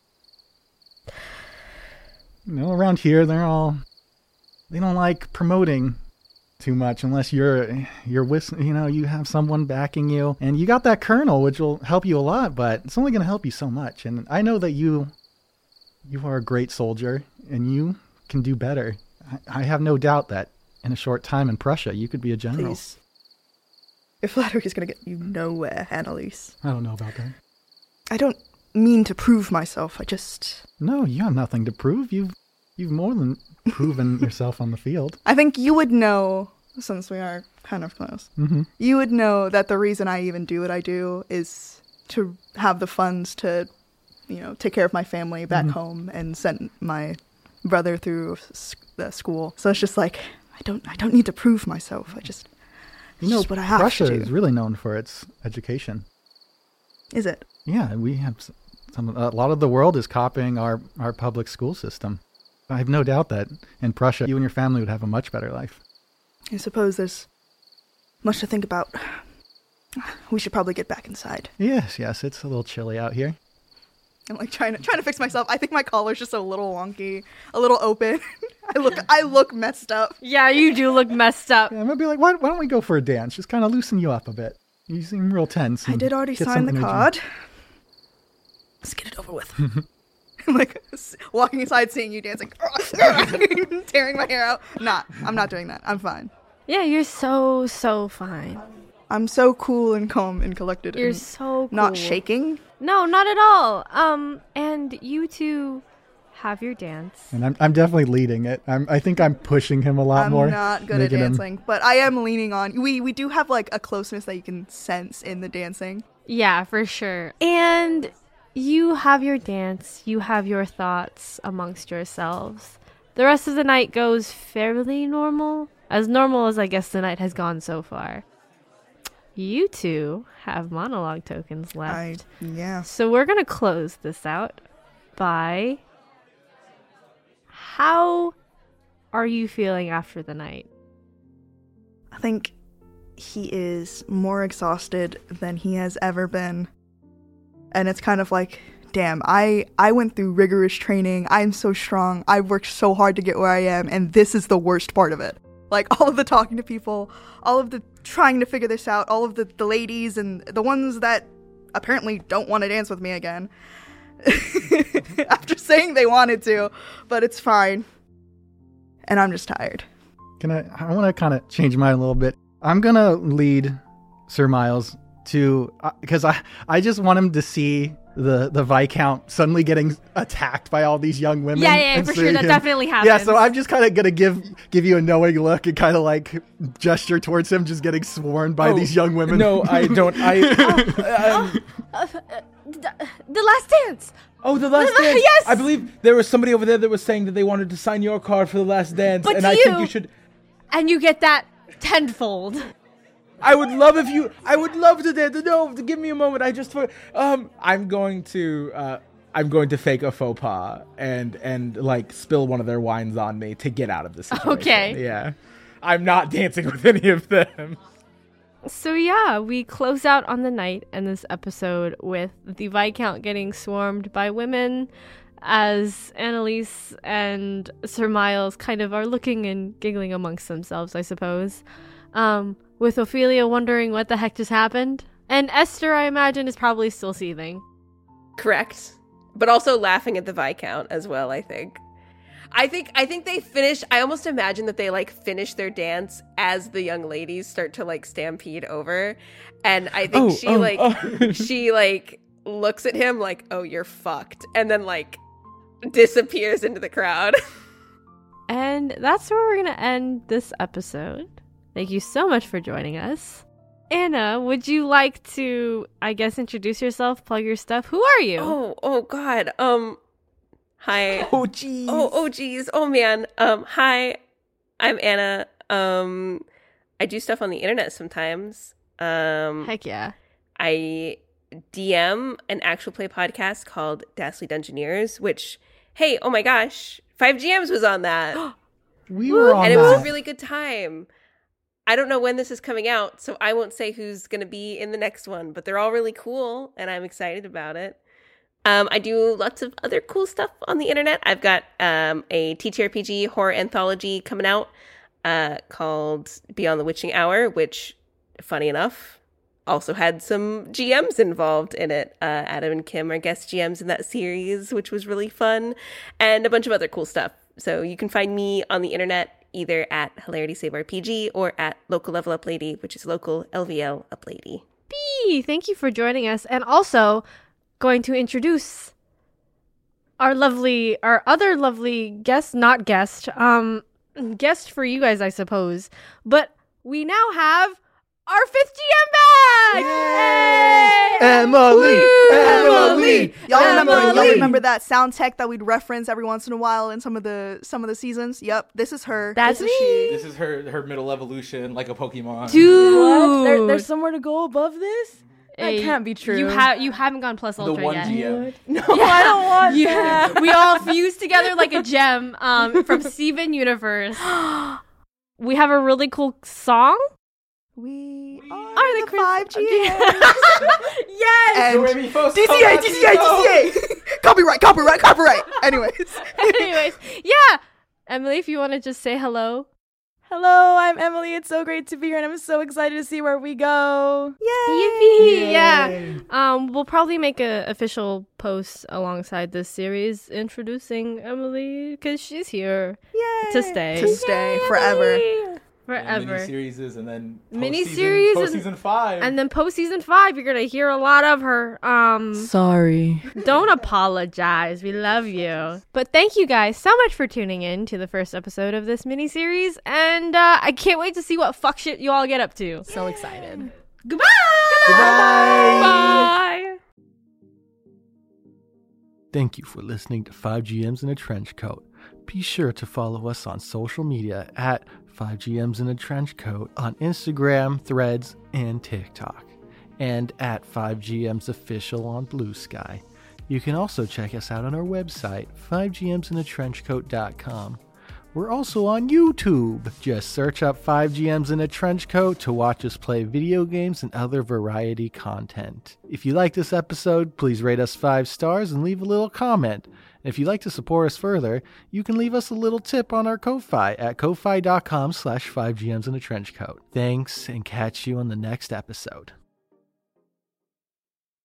You know, around here they're all they don't like promoting too much unless you're you're with you know you have someone backing you, and you got that colonel, which will help you a lot, but it's only going to help you so much. And I know that you you are a great soldier and you can do better. I, I have no doubt that in a short time in Prussia you could be a general. Please. Your flattery is going to get you nowhere, Annalise. I don't know about that. I don't mean to prove myself. I just. No, you have nothing to prove. You've you've more than proven yourself on the field. I think you would know, since we are kind of close, Mm-hmm. you would know that the reason I even do what I do is to have the funds to, you know, take care of my family back Mhm. home and send my brother through s- the school. So it's just like, I don't I don't need to prove myself. I just, it's You know, just what I have Prussia to do. is really known for its education. Is it? Yeah, we have s- some. A lot of the world is copying our our public school system. I have no doubt that in Prussia, you and your family would have a much better life. I suppose there's much to think about. We should probably get back inside. Yes, yes, it's a little chilly out here. I'm like trying to trying to fix myself. I think my collar's just a little wonky, a little open. I look I look messed up. Yeah, you do look messed up. Yeah, I'm gonna be like, why, why don't we go for a dance? Just kind of loosen you up a bit. You seem real tense. I and did already get sign the some energy. card. Let's get it over with. I'm like s- walking inside, seeing you dancing, tearing my hair out. Not. I'm not doing that. I'm fine. Yeah, you're so, so fine. I'm so cool and calm and collected. You're and so cool. not shaking. No, not at all. Um, and you two have your dance. And I'm I'm definitely leading it. I'm I think I'm pushing him a lot I'm more. not good at making him- dancing, but I am leaning on. We we do have like a closeness that you can sense in the dancing. Yeah, for sure. And you have your dance, you have your thoughts amongst yourselves. The rest of the night goes fairly normal, as normal as I guess the night has gone so far. You two have monologue tokens left. I yeah. So we're going to close this out by how are you feeling after the night? I think he is more exhausted than he has ever been. And it's kind of like, damn, I, I went through rigorous training. I'm so strong. I've worked so hard to get where I am. And this is the worst part of it. Like, all of the talking to people, all of the trying to figure this out, all of the, the ladies and the ones that apparently don't want to dance with me again. After saying they wanted to, but it's fine. And I'm just tired. Can I? I want to kind of change mine a little bit. I'm gonna lead Sir Miles to because I I just want him to see the the Viscount suddenly getting attacked by all these young women. Yeah, yeah, and for see sure. That him- definitely happens. Yeah, so I'm just kind of gonna give give you a knowing look and kind of like gesture towards him, just getting swarmed by Oh, these young women. No, I don't. I. um, Uh, uh, the, the Last Dance! oh, the last dance. Yes! I believe there was somebody over there that was saying that they wanted to sign your card for the last dance, But and I think you- you should. And you get that tenfold. I would love if you. I would love to dance. No, to give me a moment. I just. for- Um, I'm going to. Uh, I'm going to fake a faux pas and and like spill one of their wines on me to get out of this situation. Okay. Yeah. I'm not dancing with any of them. So yeah, we close out on the night and this episode with the Viscount getting swarmed by women as Annalise and Sir Miles kind of are looking and giggling amongst themselves, I suppose. Um, with Ophelia wondering what the heck just happened. And Esther, I imagine, is probably still seething. Correct. But also laughing at the Viscount as well, I think. I think I think they finish I almost imagine that they like finish their dance as the young ladies start to like stampede over. And I think Oh, she oh, like oh. she like looks at him like, "Oh, you're fucked." And then like disappears into the crowd. And that's where we're going to end this episode. Thank you so much for joining us. Anna, would you like to, I guess, introduce yourself, plug your stuff? Who are you? Oh, oh god. Um hi. Oh, geez. Oh, oh geez. Oh man. Um hi. I'm Anna. Um I do stuff on the internet sometimes. Um Heck yeah. I D M an actual play podcast called Dastly Dungeoneers, which, hey, oh my gosh, five G Ms was on that. We were on and it that. was a really good time. I don't know when this is coming out, so I won't say who's going to be in the next one, but they're all really cool, and I'm excited about it. Um, I do lots of other cool stuff on the internet. I've got um, a T T R P G horror anthology coming out uh, called Beyond the Witching Hour, which, funny enough, also had some G Ms involved in it. Uh, Adam and Kim are guest G Ms in that series, which was really fun, and a bunch of other cool stuff. So you can find me on the internet either at Hilarity Save R P G or at Local Level Up Lady, which is local L V L Up Lady. B, thank you for joining us. And also going to introduce our lovely, our other lovely guest, not guest, um, guest for you guys, I suppose. But we now have our fifth G M back! Yay! Emily! Emily! Y'all remember, Emily! y'all remember that sound tech that we'd reference every once in a while in some of the some of the seasons? Yep, this is her. That's this is she. This is her her middle evolution, like a Pokemon. Dude! What? There, there's somewhere to go above this? Hey, that can't be true. You have you haven't gone plus The ultra one yet. G M. No, I don't want Yeah, that. we all fused together like a gem um, from Steven Universe. We have a really cool song. We are, Are the the Chris- five G Yes! and Do re mi fo D sol C A, la D ti C A, D do. C A! Copyright, copyright, copyright! Anyways. Anyways, yeah. Emily, if you want to just say hello. Hello, I'm Emily. It's so great to be here, and I'm so excited to see where we go. Yippee! Yeah. Um, we'll probably make a official post alongside this series introducing Emily because she's here Yay! to stay. To stay forever. Forever. Mini series and then Miniseries post and- season five. And then post season five, you're gonna hear a lot of her. Um, Sorry. don't apologize. We love you. But thank you guys so much for tuning in to the first episode of this miniseries, and uh, I can't wait to see what fuck shit you all get up to. So excited. Goodbye. Goodbye. Bye. Thank you for listening to five G Ms in a Trench Coat. Be sure to follow us on social media at five G Ms in a Trench Coat on Instagram, Threads, and TikTok, and at five G Ms Official on Blue Sky. You can also check us out on our website, five G ms in a trench coat dot com. We're also on YouTube. Just search up five G Ms in a Trench Coat to watch us play video games and other variety content. If you like this episode, please rate us five stars and leave a little comment. And if you'd like to support us further, you can leave us a little tip on our Ko-Fi at ko-fi dot com slash five G Ms in a Trench Coat. Thanks, and catch you on the next episode.